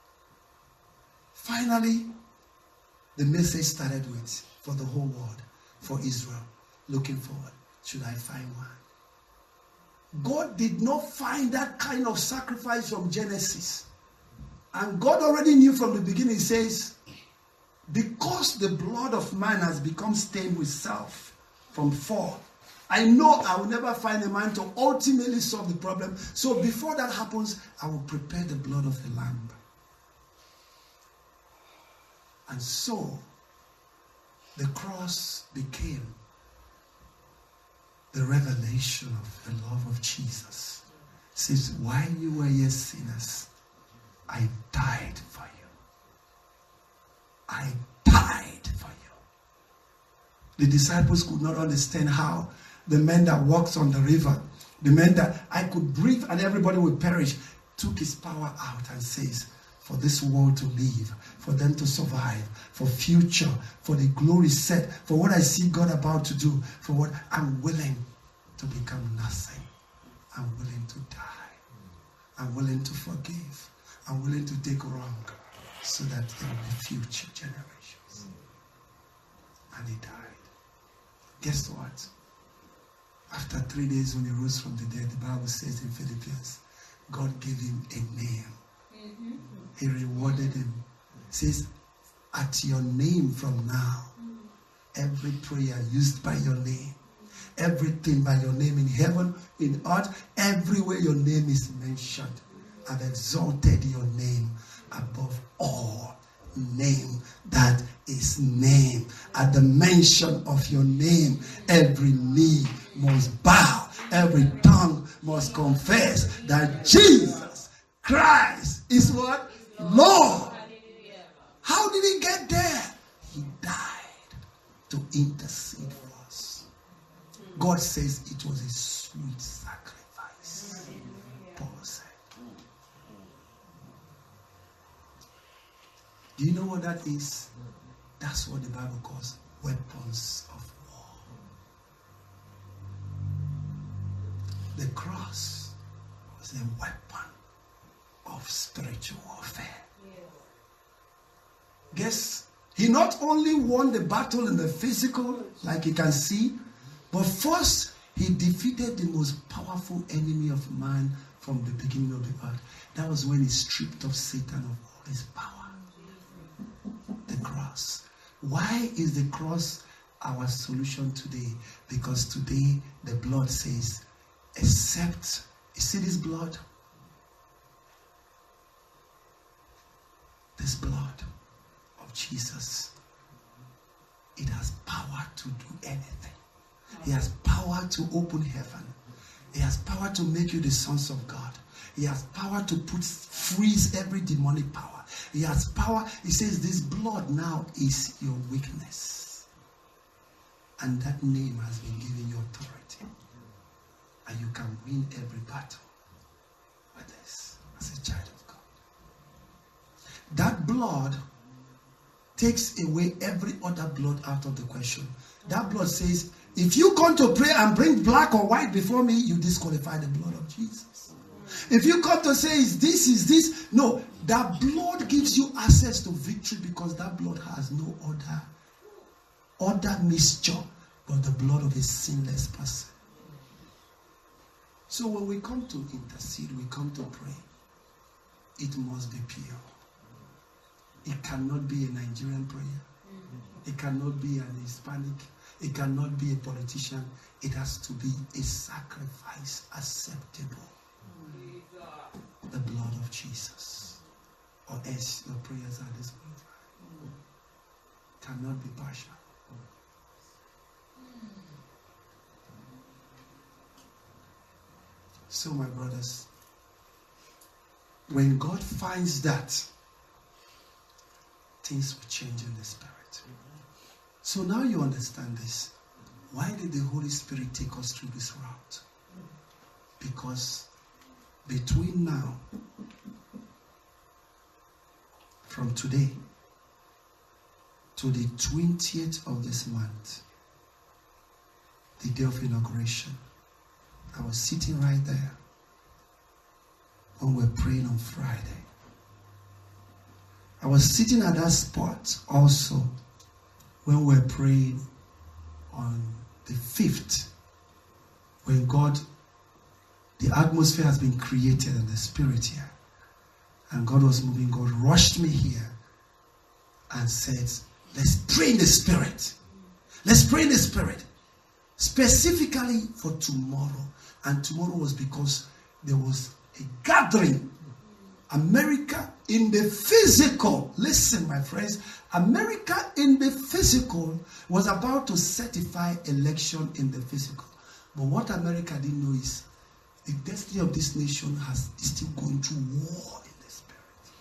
Finally, the message started with, for the whole world, for Israel, looking forward. Should I find one? God did not find that kind of sacrifice from Genesis. And God already knew from the beginning, he says, because the blood of man has become stained with self from fall, I know I will never find a man to ultimately solve the problem. So before that happens, I will prepare the blood of the lamb. And so, the cross became the revelation of the love of Jesus. It says, while you were yet sinners, I died for you. I died for you. The disciples could not understand how the man that walks on the river, the man that I could breathe and everybody would perish, took his power out and says, for this world to live, for them to survive, for future, for the glory set, for what I see God about to do, for what I'm willing to become nothing. I'm willing to die. I'm willing to forgive. I'm willing to take wrong so that there will be future generations. And he died. Guess what? After three days when he rose from the dead, the Bible says in Philippians, God gave him a name. Mm-hmm. He rewarded him. It says, at your name from now, every prayer used by your name, everything by your name in heaven, in earth, everywhere your name is mentioned, I've exalted your name above all name that is named. At the mention of your name, every knee must bow, every tongue must confess that Jesus Christ is what? Lord. How did he get there? He died to intercede for us. God says it was a sweet sacrifice. Paul said. Do you know what that is? That's what the Bible calls weapons of war. The cross was a weapon of spiritual warfare. Guess he not only won the battle in the physical, like you can see, but first he defeated the most powerful enemy of man from the beginning of the earth. That was when he stripped off Satan of all his power. The cross. Why is the cross our solution today? Because today the blood says, except, you see this blood? This blood of Jesus, it has power to do anything. It has power to open heaven. It has power to make you the sons of God. He has power to put freeze every demonic power. He has power. He says this blood now is your weakness. And that name has been given you authority. And you can win every battle with this as a child of God. That blood takes away every other blood out of the question. That blood says, if you come to pray and bring black or white before me, you disqualify the blood of Jesus. If you come to say, is this, is this? No, that blood gives you access to victory because that blood has no other, other mixture but the blood of a sinless person. So when we come to intercede, we come to pray, it must be pure. It cannot be a Nigerian prayer. It cannot be an Hispanic. It cannot be a politician. It has to be a sacrifice acceptable. The blood of Jesus. Or else your prayers are disqualified. Cannot be partial. So my brothers, when God finds that, things will change in the spirit. So now you understand this. Why did the Holy Spirit take us through this route? Because between now, from today to the twentieth of this month, the day of inauguration, I was sitting right there when we were praying on Friday. I was sitting at that spot also when we were praying on the fifth, when God, the atmosphere has been created in the spirit here, and God was moving, God rushed me here and said, let's pray in the spirit. Let's pray in the spirit. Specifically for tomorrow. And tomorrow was because there was a gathering. America in the physical. Listen, my friends. America in the physical was about to certify election in the physical. But what America didn't know is the destiny of this nation has is still going through war in the spirit.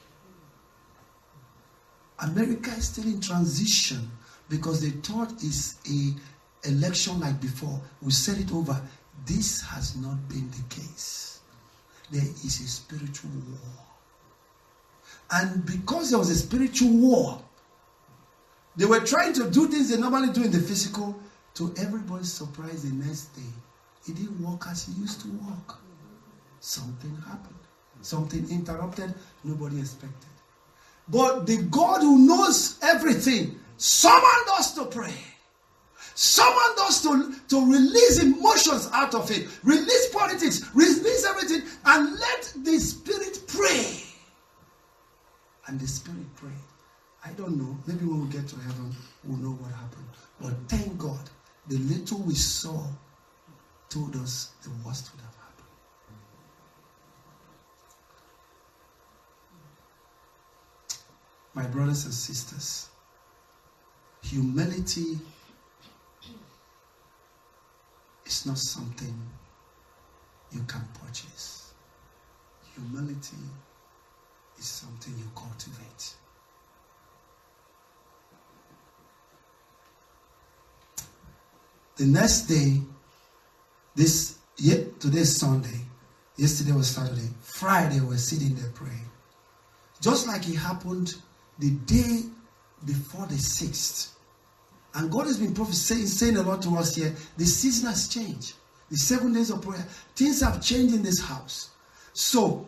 America is still in transition because they thought it's a election like before. We said it over. This has not been the case. There is a spiritual war. And because there was a spiritual war, they were trying to do things they normally do in the physical. To everybody's surprise, the next day, it didn't work as it used to work. Something happened. Something interrupted. Nobody expected. But the God who knows everything summoned us to pray. Summoned us to, to release emotions out of it. Release politics. Release everything. And let the Spirit pray. And the Spirit prayed. I don't know. Maybe when we get to heaven, we'll know what happened. But thank God, the little we saw told us the worst would have happened. My brothers and sisters, humility is not something you can purchase. Humility is something you cultivate. The next day, this today's Sunday, yesterday was Saturday, Friday we're sitting there praying. Just like it happened the day before the sixth. And God has been prophesying, saying a lot to us here. The season has changed. The seven days of prayer, things have changed in this house. So,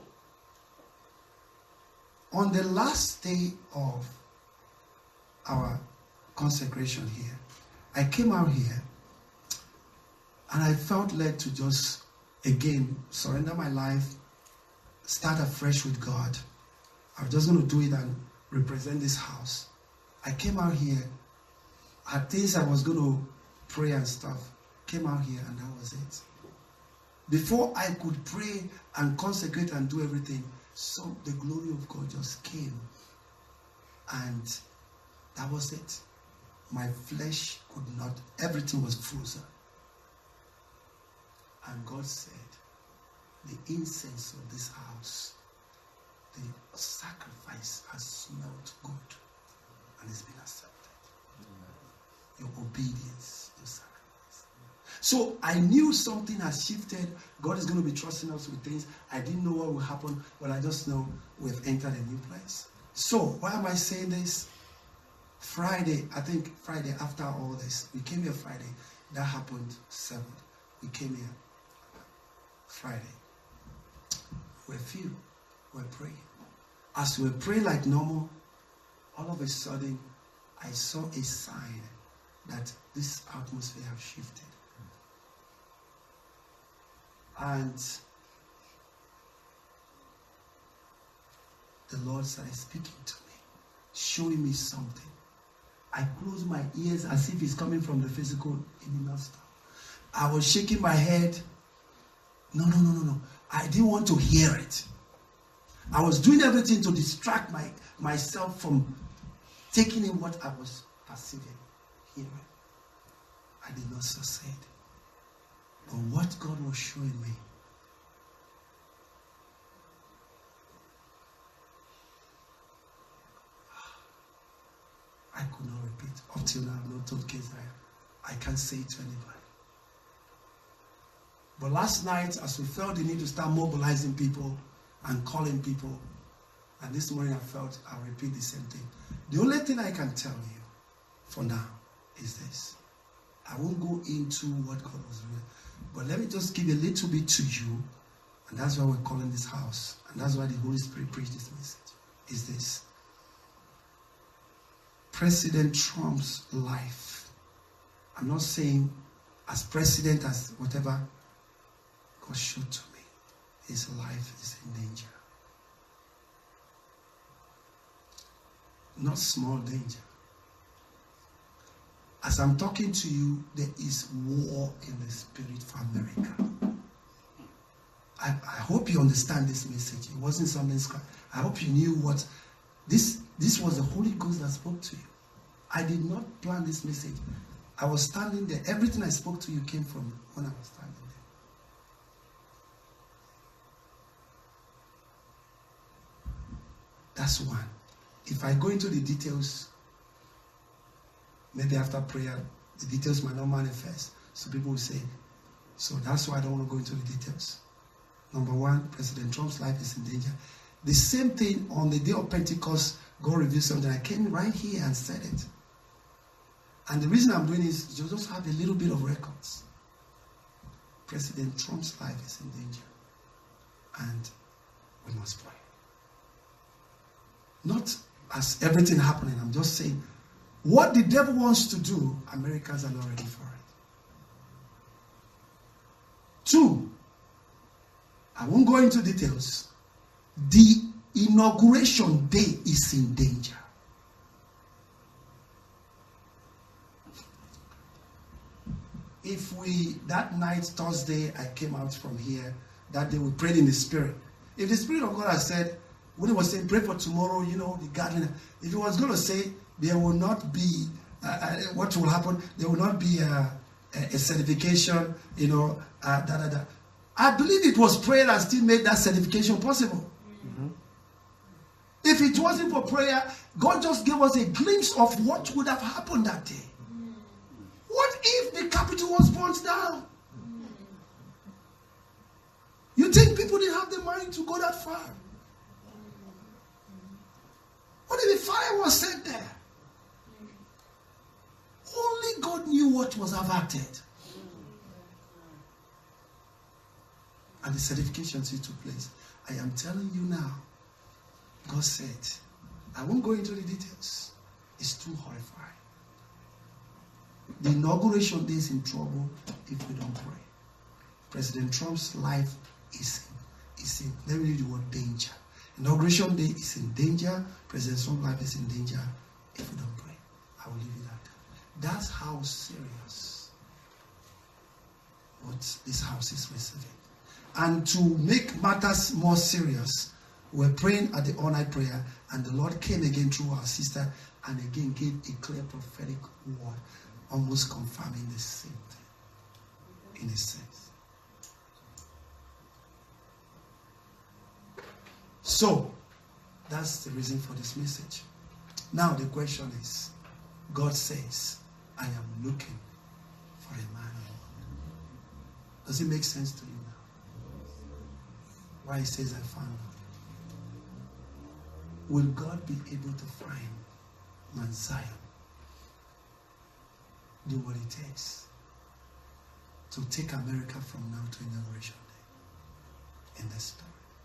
on the last day of our consecration here, I came out here and I felt led to just, again, surrender my life, start afresh with God. I was just going to do it and represent this house. I came out here, had things I was going to pray and stuff. Came out here and that was it. Before I could pray and consecrate and do everything, so the glory of God just came. And that was it. My flesh could not, everything was frozen. And God said, the incense of this house, the sacrifice has smelled good and it's been accepted. Amen. Your obedience, your sacrifice. So I knew something has shifted. God is going to be trusting us with things. I didn't know what will happen, but I just know we've entered a new place. So why am I saying this? Friday, I think Friday after all this, we came here Friday. That happened seventh. We came here Friday. We're few. We're praying. As we were praying like normal, all of a sudden, I saw a sign that this atmosphere has shifted. And the Lord started speaking to me, showing me something. I closed my ears as if it's coming from the physical. It did not stop. I was shaking my head. No, no, no, no, no. I didn't want to hear it. I was doing everything to distract my, myself from taking in what I was perceiving, hearing. I did not succeed. But what God was showing me, I could not repeat. Up till now, I've not told kids I, I can't say it to anybody. But last night, as we felt the need to start mobilizing people and calling people, and this morning I felt I'll repeat the same thing. The only thing I can tell you for now is this. I won't go into what God was doing, but let me just give a little bit to you, and that's why we're calling this house, and that's why the Holy Spirit preached this message, is this. President Trump's life I'm not saying as president, as whatever. God showed to me his life is in danger. Not small danger. As I'm talking to you, there is war in the spirit for America. I, I hope you understand this message. It wasn't something script. I hope you knew what this this was the Holy Ghost that spoke to you. I did not plan this message. I was standing there. Everything I spoke to you came from when I was standing there. That's one. If I go into the details, maybe after prayer, the details might not manifest. So people will say, so that's why I don't want to go into the details. Number one, President Trump's life is in danger. The same thing on the day of Pentecost, God revealed something. I came right here and said it. And the reason I'm doing it is to just have a little bit of records. President Trump's life is in danger. And we must pray. Not as everything happening. I'm just saying, what the devil wants to do, Americans are not ready for it. Two, I won't go into details. The inauguration day is in danger. If we, that night, Thursday, I came out from here, that day we prayed in the Spirit. If the Spirit of God has said, when he was saying, pray for tomorrow, you know, the gathering, if he was going to say, there will not be, uh, uh, what will happen, there will not be a, a, a certification, you know, uh, da, da, da. I believe it was prayer that still made that certification possible. Mm-hmm. If it wasn't for prayer, God just gave us a glimpse of what would have happened that day. Mm-hmm. What if the Capitol was burnt down? Mm-hmm. You think people didn't have the mind to go that far? What if the fire was set there? Only God knew what was averted. And the certification still took place. I am telling you now, God said, I won't go into the details. It's too horrifying. The inauguration day is in trouble if we don't pray. President Trump's life is in, is in, let me use the word danger. Inauguration day is in danger. President Trump's life is in danger if we don't pray. I will leave it at that. That's how serious what this house is receiving. And to make matters more serious, we're praying at the all-night prayer, and the Lord came again through our sister and again gave a clear prophetic word, almost confirming the same thing in a sense. So, that's the reason for this message. Now the question is, God says, I am looking for a man. Does it make sense to you now? Why he says I found him? Will God be able to find Mount Zion? Do what it takes to take America from now to inauguration day in the spirit.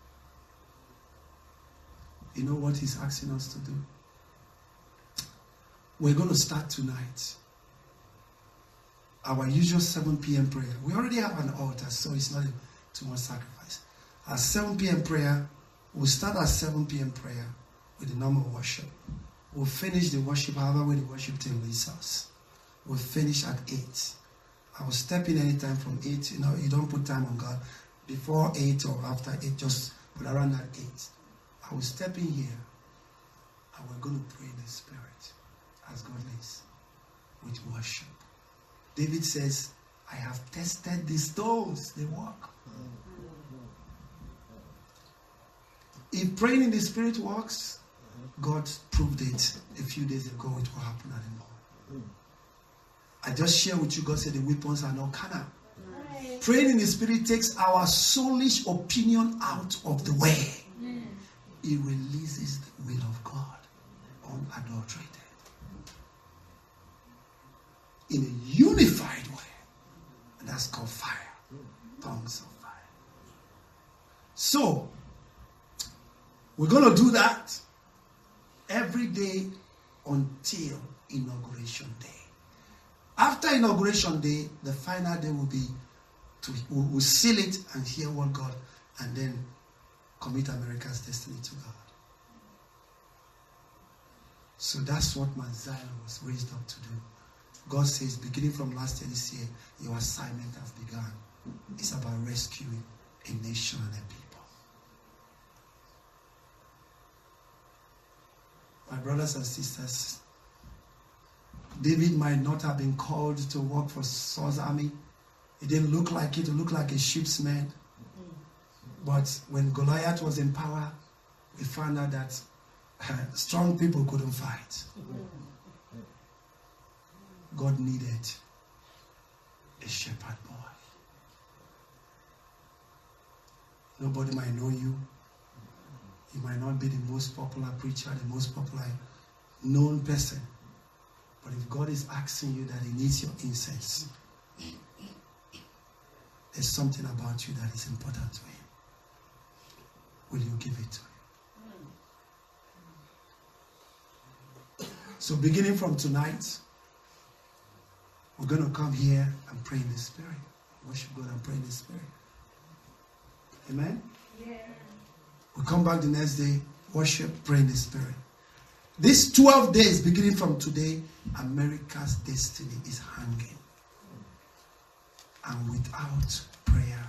You know what he's asking us to do? We're going to start tonight. Our usual seven p.m. prayer. We already have an altar, so it's not too much sacrifice. Our seven p.m. prayer, we'll start our seven p.m. prayer with the normal worship. We'll finish the worship however way the worship team leads us. We'll finish at eight. I will step in anytime from eight. You know, you don't put time on God. Before eight or after eight, just put around that eight. I will step in here and we're going to pray in the Spirit as God leads with worship. David says, I have tested the stones, they work. If praying in the Spirit works, God proved it a few days ago, it will happen anymore. I just share with you, God said the weapons are not carnal. Right. Praying in the Spirit takes our soulish opinion out of the way. Mm. It releases the will of God unadulterated. In a unified way. And that's called fire. Tongues of fire. So, we're going to do that every day until inauguration day. After inauguration day, the final day will be to we'll, we'll seal it and hear what God, and then commit America's destiny to God. So that's what Mount Zion was raised up to do. God says, beginning from last year, this year, your assignment has begun. It's about rescuing a nation and a people. My brothers and sisters, David might not have been called to work for Saul's army. It didn't look like it. It looked like a sheep's man. But when Goliath was in power, we found out that uh, strong people couldn't fight. God needed a shepherd boy. Nobody might know you. You might not be the most popular preacher, the most popular known person. But if God is asking you that he needs your incense, there's something about you that is important to him. Will you give it to him? So beginning from tonight, we're going to come here and pray in the Spirit. Worship God and pray in the Spirit. Amen? Yeah. We'll come back the next day, worship, pray in the Spirit. These twelve days, beginning from today, America's destiny is hanging. And without prayer,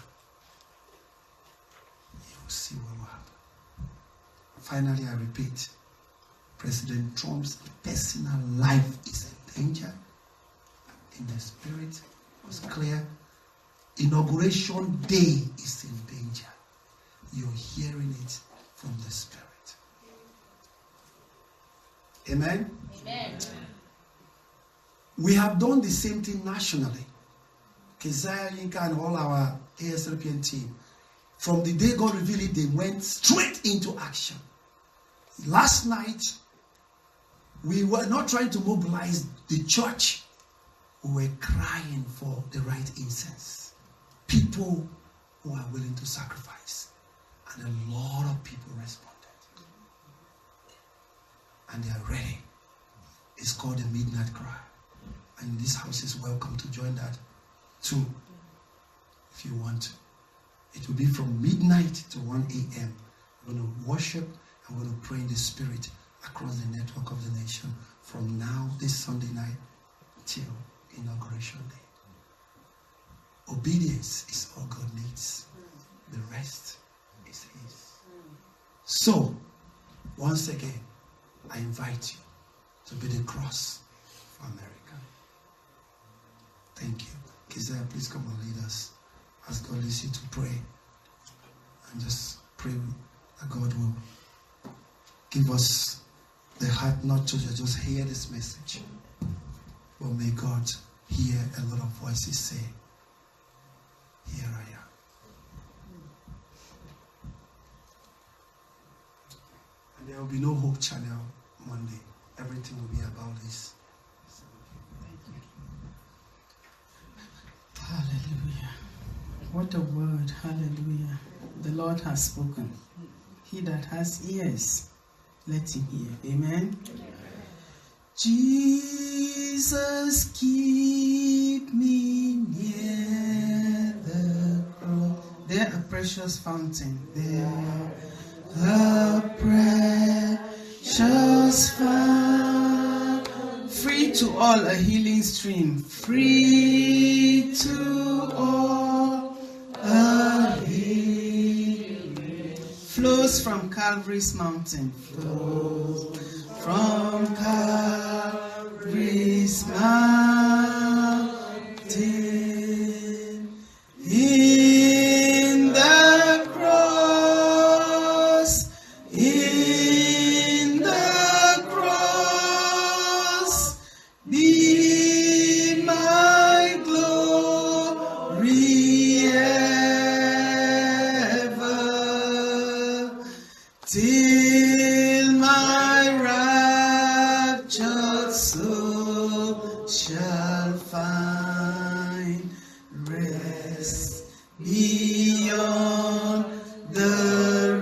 you will see what will happen. Finally, I repeat, President Trump's personal life is in danger. In the Spirit was clear. Inauguration day is in danger. You're hearing it from the Spirit. Amen? Amen. We have done the same thing nationally. Keziah, Yinka, and all our A S L P N team, from the day God revealed it, they went straight into action. Last night, we were not trying to mobilize the church. We were crying for the right incense. People who are willing to sacrifice. And a lot of people responded. And they are ready. It's called the Midnight Cry. And this house is welcome to join that too, if you want to. It will be from midnight to one a.m. We're going to worship and we're going to pray in the Spirit across the network of the nation from now, this Sunday night, till Inauguration Day. Obedience is all God needs. The rest is His. So, once again, I invite you to be the cross for America. Thank you. Keziah, please come and lead us as God leads you to pray. And just pray that God will give us the heart not to just hear this message, but may God hear a lot of voices say, here I am. And there will be no Hope Channel Monday. Everything will be about this. Hallelujah. What a word. Hallelujah. The Lord has spoken. He that has ears, let him hear. Amen. Jesus, keep me near the cross. There a precious fountain. There a precious fountain. Free to all a healing stream. Free to all a healing. Flows from Calvary's mountain. Flows from Calvary's mountain. In the cross. In the cross. Be my glory ever, till my raptured soul shall find rest beyond the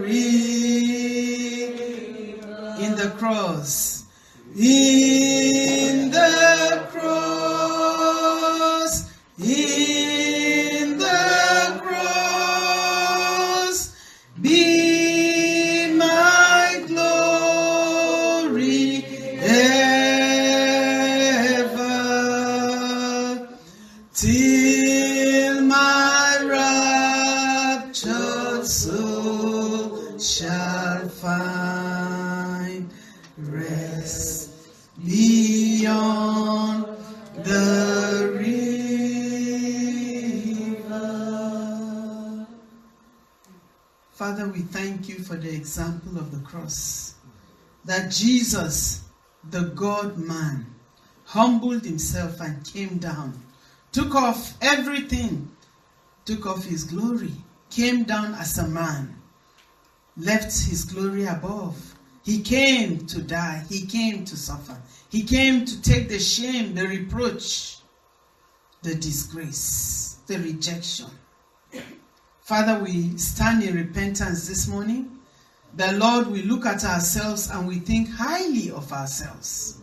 river. In the cross. In the cross. find rest beyond the river. Father, we thank you for the example of the cross, that Jesus, the God-man, humbled himself and came down, took off everything, took off his glory, came down as a man, left his glory above. He came to die. He came to suffer. He came to take the shame, the reproach, the disgrace, the rejection. Father, we stand in repentance this morning. The Lord, we look at ourselves and we think highly of ourselves.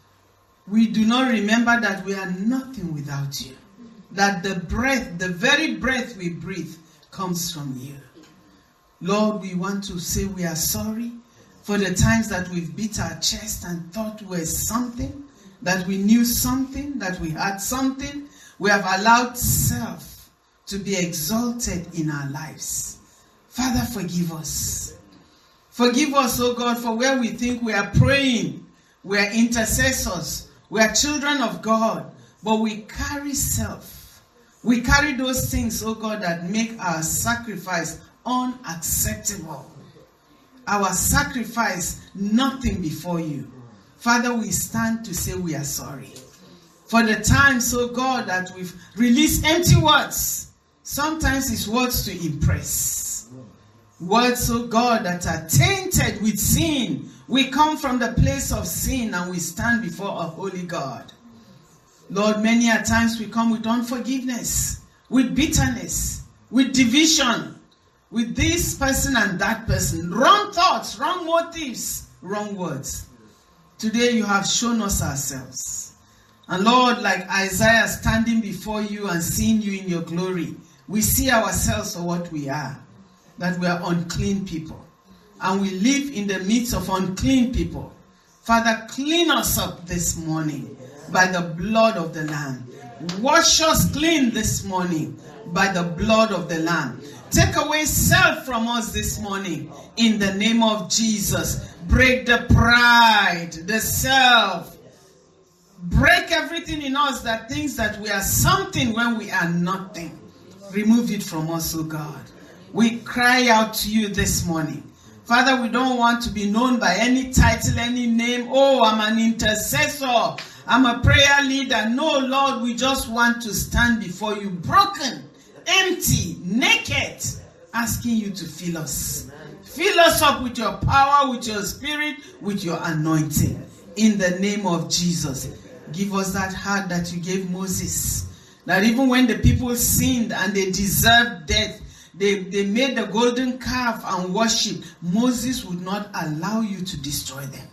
We do not remember that we are nothing without you. That the breath, the very breath we breathe, comes from you. Lord, we want to say we are sorry for the times that we've beat our chest and thought we were something, that we knew something, that we had something. We have allowed self to be exalted in our lives. Father, forgive us. Forgive us, oh God, for where we think we are praying, we are intercessors, we are children of God, but we carry self. We carry those things, oh God, that make our sacrifice unacceptable. Our sacrifice, nothing before you. Father, we stand to say we are sorry. For the times, oh God, that we've released empty words. Sometimes it's words to impress. Words, oh God, that are tainted with sin. We come from the place of sin and we stand before a holy God. Lord, many a times we come with unforgiveness, with bitterness, with division, with this person and that person. Wrong thoughts, wrong motives, wrong words. Today you have shown us ourselves. And Lord, like Isaiah standing before you and seeing you in your glory, we see ourselves for what we are. That we are unclean people. And we live in the midst of unclean people. Father, clean us up this morning by the blood of the Lamb. Wash us clean this morning by the blood of the Lamb. Take away self from us this morning in the name of Jesus. Break the pride, the self. Break everything in us that thinks that we are something when we are nothing. Remove it from us, oh God. We cry out to you this morning. Father, we don't want to be known by any title, any name. Oh, I'm an intercessor. I'm a prayer leader. No, Lord, we just want to stand before you broken, empty, naked, asking you to fill us. Fill us up with your power, with your spirit, with your anointing. In the name of Jesus. Give us that heart that you gave Moses. That even when the people sinned and they deserved death, They, they made the golden calf and worship. Moses would not allow you to destroy them.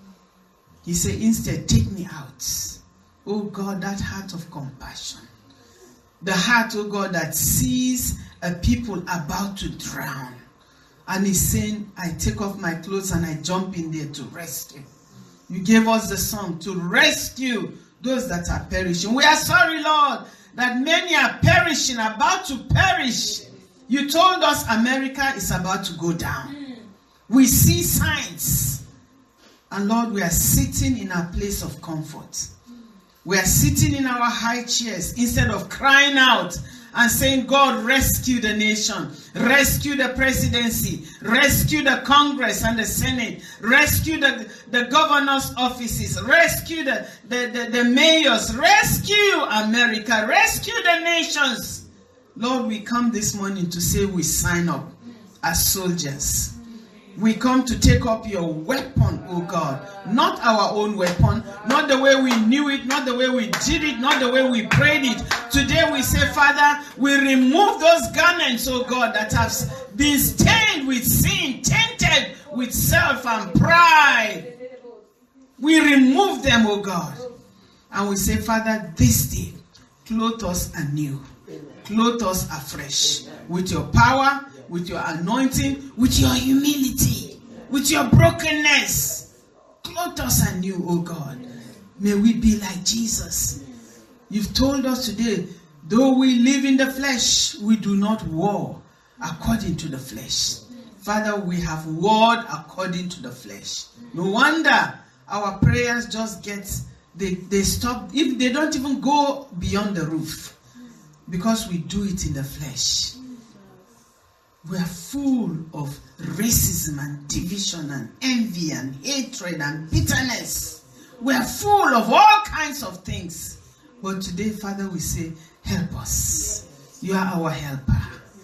He said, instead, take me out. Oh God, that heart of compassion. The heart, oh God, that sees a people about to drown. And he's saying, I take off my clothes and I jump in there to rescue. You gave us the song to rescue those that are perishing. We are sorry, Lord, that many are perishing, about to perish. You told us America is about to go down. We see signs. And Lord, we are sitting in our place of comfort. We are sitting in our high chairs instead of crying out and saying, God, rescue the nation. Rescue the presidency. Rescue the Congress and the Senate. Rescue the, the governor's offices. Rescue the, the, the, the mayors. Rescue America. Rescue the nations. Lord, we come this morning to say we sign up as soldiers. We come to take up your weapon, oh God. Not our own weapon, not the way we knew it, not the way we did it, not the way we prayed it. Today we say, Father, we remove those garments, oh God, that have been stained with sin, tainted with self and pride. We remove them, oh God. And we say, Father, this day, clothe us anew. Clothe us afresh with your power, with your anointing, with your humility, with your brokenness. Clothe us anew, oh God. May we be like Jesus. You've told us today, though we live in the flesh, we do not war according to the flesh. Father, we have warred according to the flesh. No wonder our prayers just get, they, they stop, if they don't even go beyond the roof, because we do it in the flesh. We are full of racism and division and envy and hatred and bitterness. We are full of all kinds of things. But today, Father, we say, help us. You are our helper.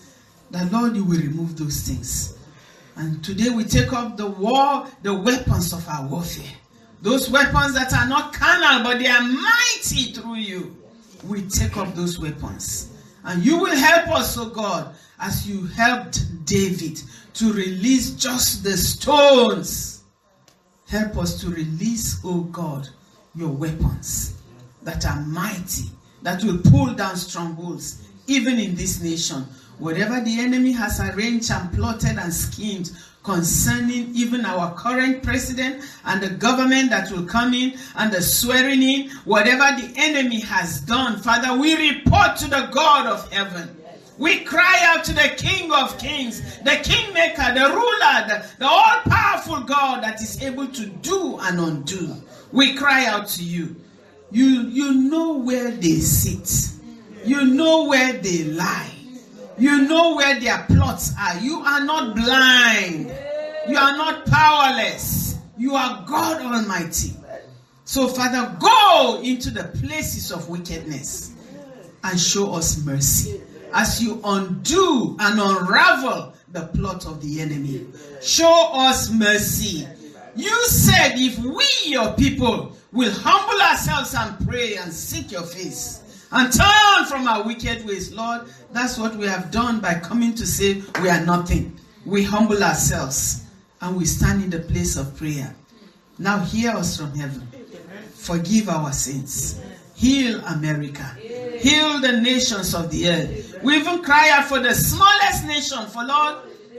That, Lord, you will remove those things. And today we take up the war, the weapons of our warfare. Those weapons that are not carnal, but they are mighty through you. We take up those weapons. And you will help us, oh God, as you helped David to release just the stones. Help us to release, oh God, your weapons that are mighty, that will pull down strongholds, even in this nation. Whatever the enemy has arranged and plotted and schemed concerning even our current president and the government that will come in and the swearing in, whatever the enemy has done, Father, we report to the God of heaven. We cry out to the King of Kings, the Kingmaker, the ruler, the, the all-powerful God that is able to do and undo. We cry out to you. You, you know where they sit. You know where they lie. You know where their plots are. You are not blind. You are not powerless. You are God Almighty. So, Father, go into the places of wickedness and show us mercy as you undo and unravel the plot of the enemy. Show us mercy. You said if we, your people, will humble ourselves and pray and seek your face and turn from our wicked ways, Lord, that's what we have done by coming to say we are nothing. We humble ourselves and we stand in the place of prayer. Now hear us from heaven. Forgive our sins. Heal America. Heal the nations of the earth. We even cry out for the smallest nation. For Lord,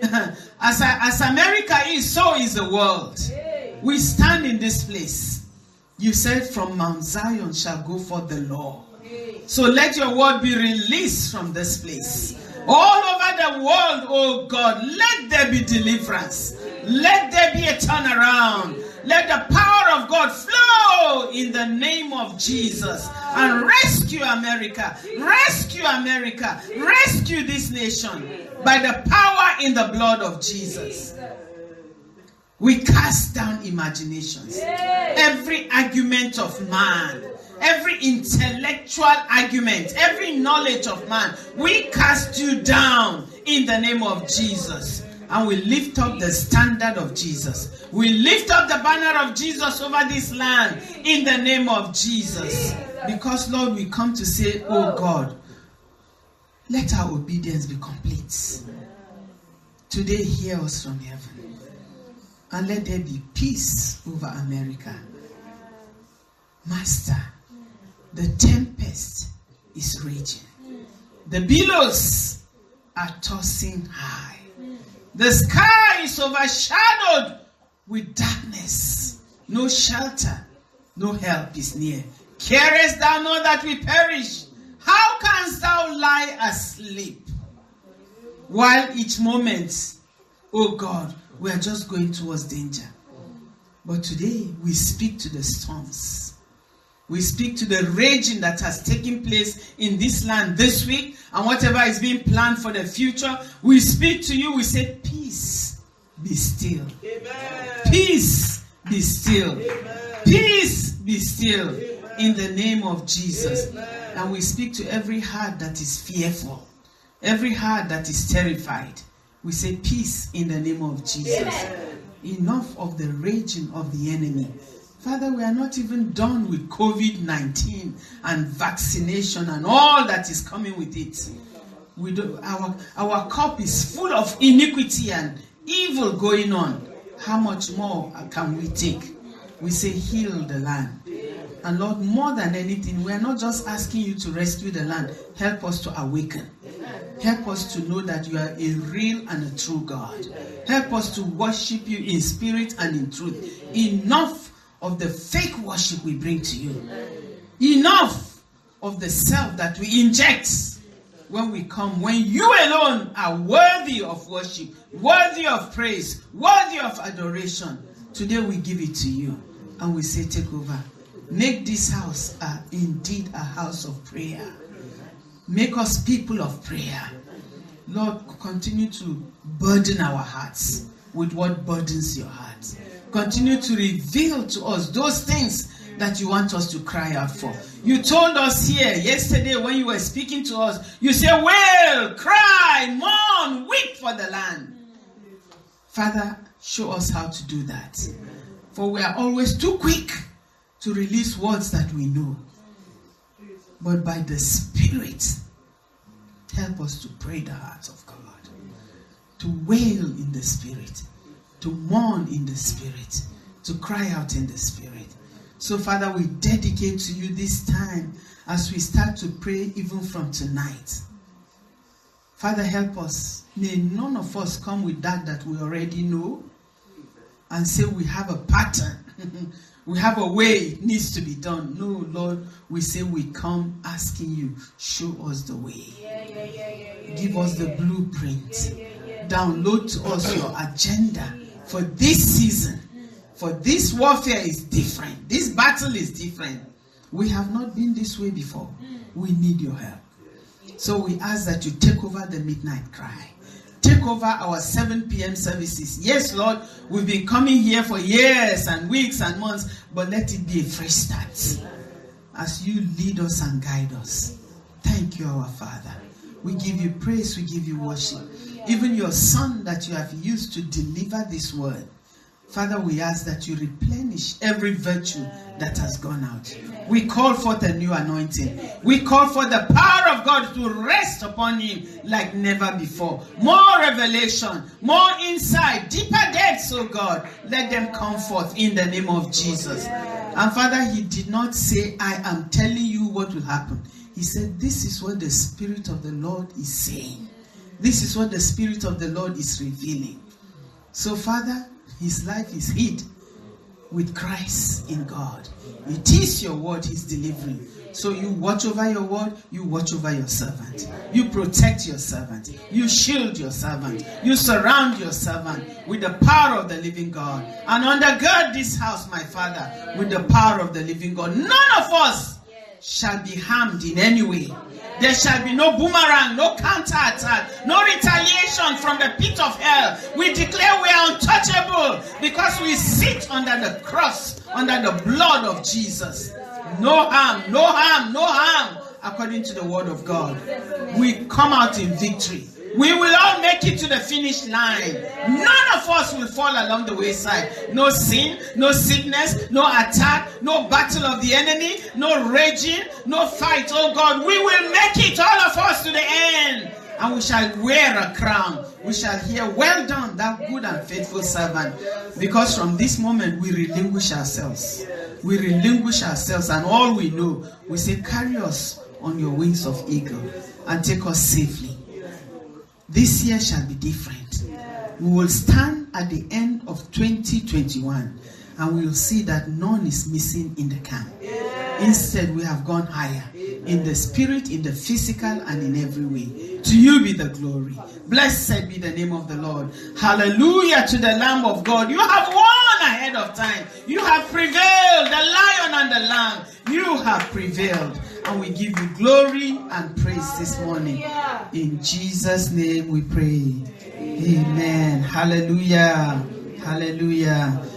as, as America is, so is the world. We stand in this place. You said from Mount Zion shall go forth the law. So let your word be released from this place. All over the world, oh God, let there be deliverance. Let there be a turnaround. Let the power of God flow in the name of Jesus and rescue America. Rescue America. Rescue this nation by the power in the blood of Jesus. We cast down imaginations. Every argument of man, every intellectual argument, every knowledge of man, we cast you down in the name of Jesus. And we lift up the standard of Jesus. We lift up the banner of Jesus over this land in the name of Jesus. Because, Lord, we come to say, oh God, let our obedience be complete. Today, hear us from heaven. And let there be peace over America. Master, the tempest is raging. The billows are tossing high. The sky is overshadowed with darkness. No shelter, no help is near. Carest thou not that we perish? How canst thou lie asleep? While each moment, oh God, we are just going towards danger. But today, we speak to the storms. We speak to the raging that has taken place in this land this week and whatever is being planned for the future. We speak to you. We say, peace, be still. Amen. Peace, be still. Amen. Peace, be still. Amen. In the name of Jesus. Amen. And we speak to every heart that is fearful, every heart that is terrified. We say, peace in the name of Jesus. Amen. Enough of the raging of the enemy. Father, we are not even done with covid nineteen and vaccination and all that is coming with it. We do, our, our cup is full of iniquity and evil going on. How much more can we take? We say, heal the land. And Lord, more than anything, we are not just asking you to rescue the land. Help us to awaken. Help us to know that you are a real and a true God. Help us to worship you in spirit and in truth. Enough of the fake worship we bring to you. Enough of the self that we inject when we come, when you alone are worthy of worship, worthy of praise, worthy of adoration. Today we give it to you and we say, take over. Make this house uh, indeed a house of prayer. Make us people of prayer. Lord, continue to burden our hearts with what burdens your heart. Continue to reveal to us those things that you want us to cry out for. You told us here yesterday when you were speaking to us, you said, wail, cry, mourn, weep for the land. Father, show us how to do that. For we are always too quick to release words that we know. But by the Spirit, help us to pray the heart of God, to wail in the Spirit, to mourn in the Spirit, to cry out in the Spirit. So, Father, we dedicate to you this time as we start to pray even from tonight. Father, help us. May none of us come with that that we already know and say we have a pattern. We have a way it needs to be done. No, Lord, we say we come asking you, show us the way. Yeah, yeah, yeah, yeah, yeah, Give us the yeah, blueprint. yeah, yeah, yeah. Download to us your agenda for this season. For this warfare is different. This battle is different. We have not been this way before. We need your help. So we ask that you take over the midnight cry. Take over our seven p.m. services. Yes, Lord, we've been coming here for years and weeks and months, but let it be a fresh start as you lead us and guide us. Thank you, our Father. We give you praise, we give you worship. Even your Son that you have used to deliver this word, Father, we ask that you replenish every virtue that has gone out. We call forth a new anointing. We call for the power of God to rest upon him like never before. More revelation, more insight, deeper depths, oh God. Let them come forth in the name of Jesus. And Father, he did not say, I am telling you what will happen. He said, this is what the Spirit of the Lord is saying. This is what the Spirit of the Lord is revealing. So, Father, his life is hid with Christ in God. It is your word he's delivering. So you watch over your word, you watch over your servant. You protect your servant. You shield your servant. You surround your servant with the power of the living God. And undergird this house, my Father, with the power of the living God. None of us shall be harmed in any way. There shall be no boomerang, no counterattack, no retaliation from the pit of hell. We declare we are untouchable because we sit under the cross, under the blood of Jesus. No harm, no harm, no harm, according to the word of God. We come out in victory. We will all make it to the finish line. None of us will fall along the wayside. No sin, no sickness, no attack, no battle of the enemy, no raging, no fight. Oh God, we will make it, all of us, to the end. And we shall wear a crown. We shall hear, well done, thou good and faithful servant. Because from this moment, we relinquish ourselves. We relinquish ourselves, and all we know, we say, carry us on your wings of eagle and take us safely. This year shall be different. We will stand at the end of twenty twenty-one and we will see that none is missing in the camp. Instead, we have gone higher in the spirit, in the physical, and in every way. To you be the glory. Blessed be the name of the Lord. Hallelujah to the Lamb of God. You have won ahead of time. You have prevailed, the lion and the lamb. You have prevailed. And we give you glory and praise this morning. In Jesus' name we pray. Amen. Hallelujah. Hallelujah.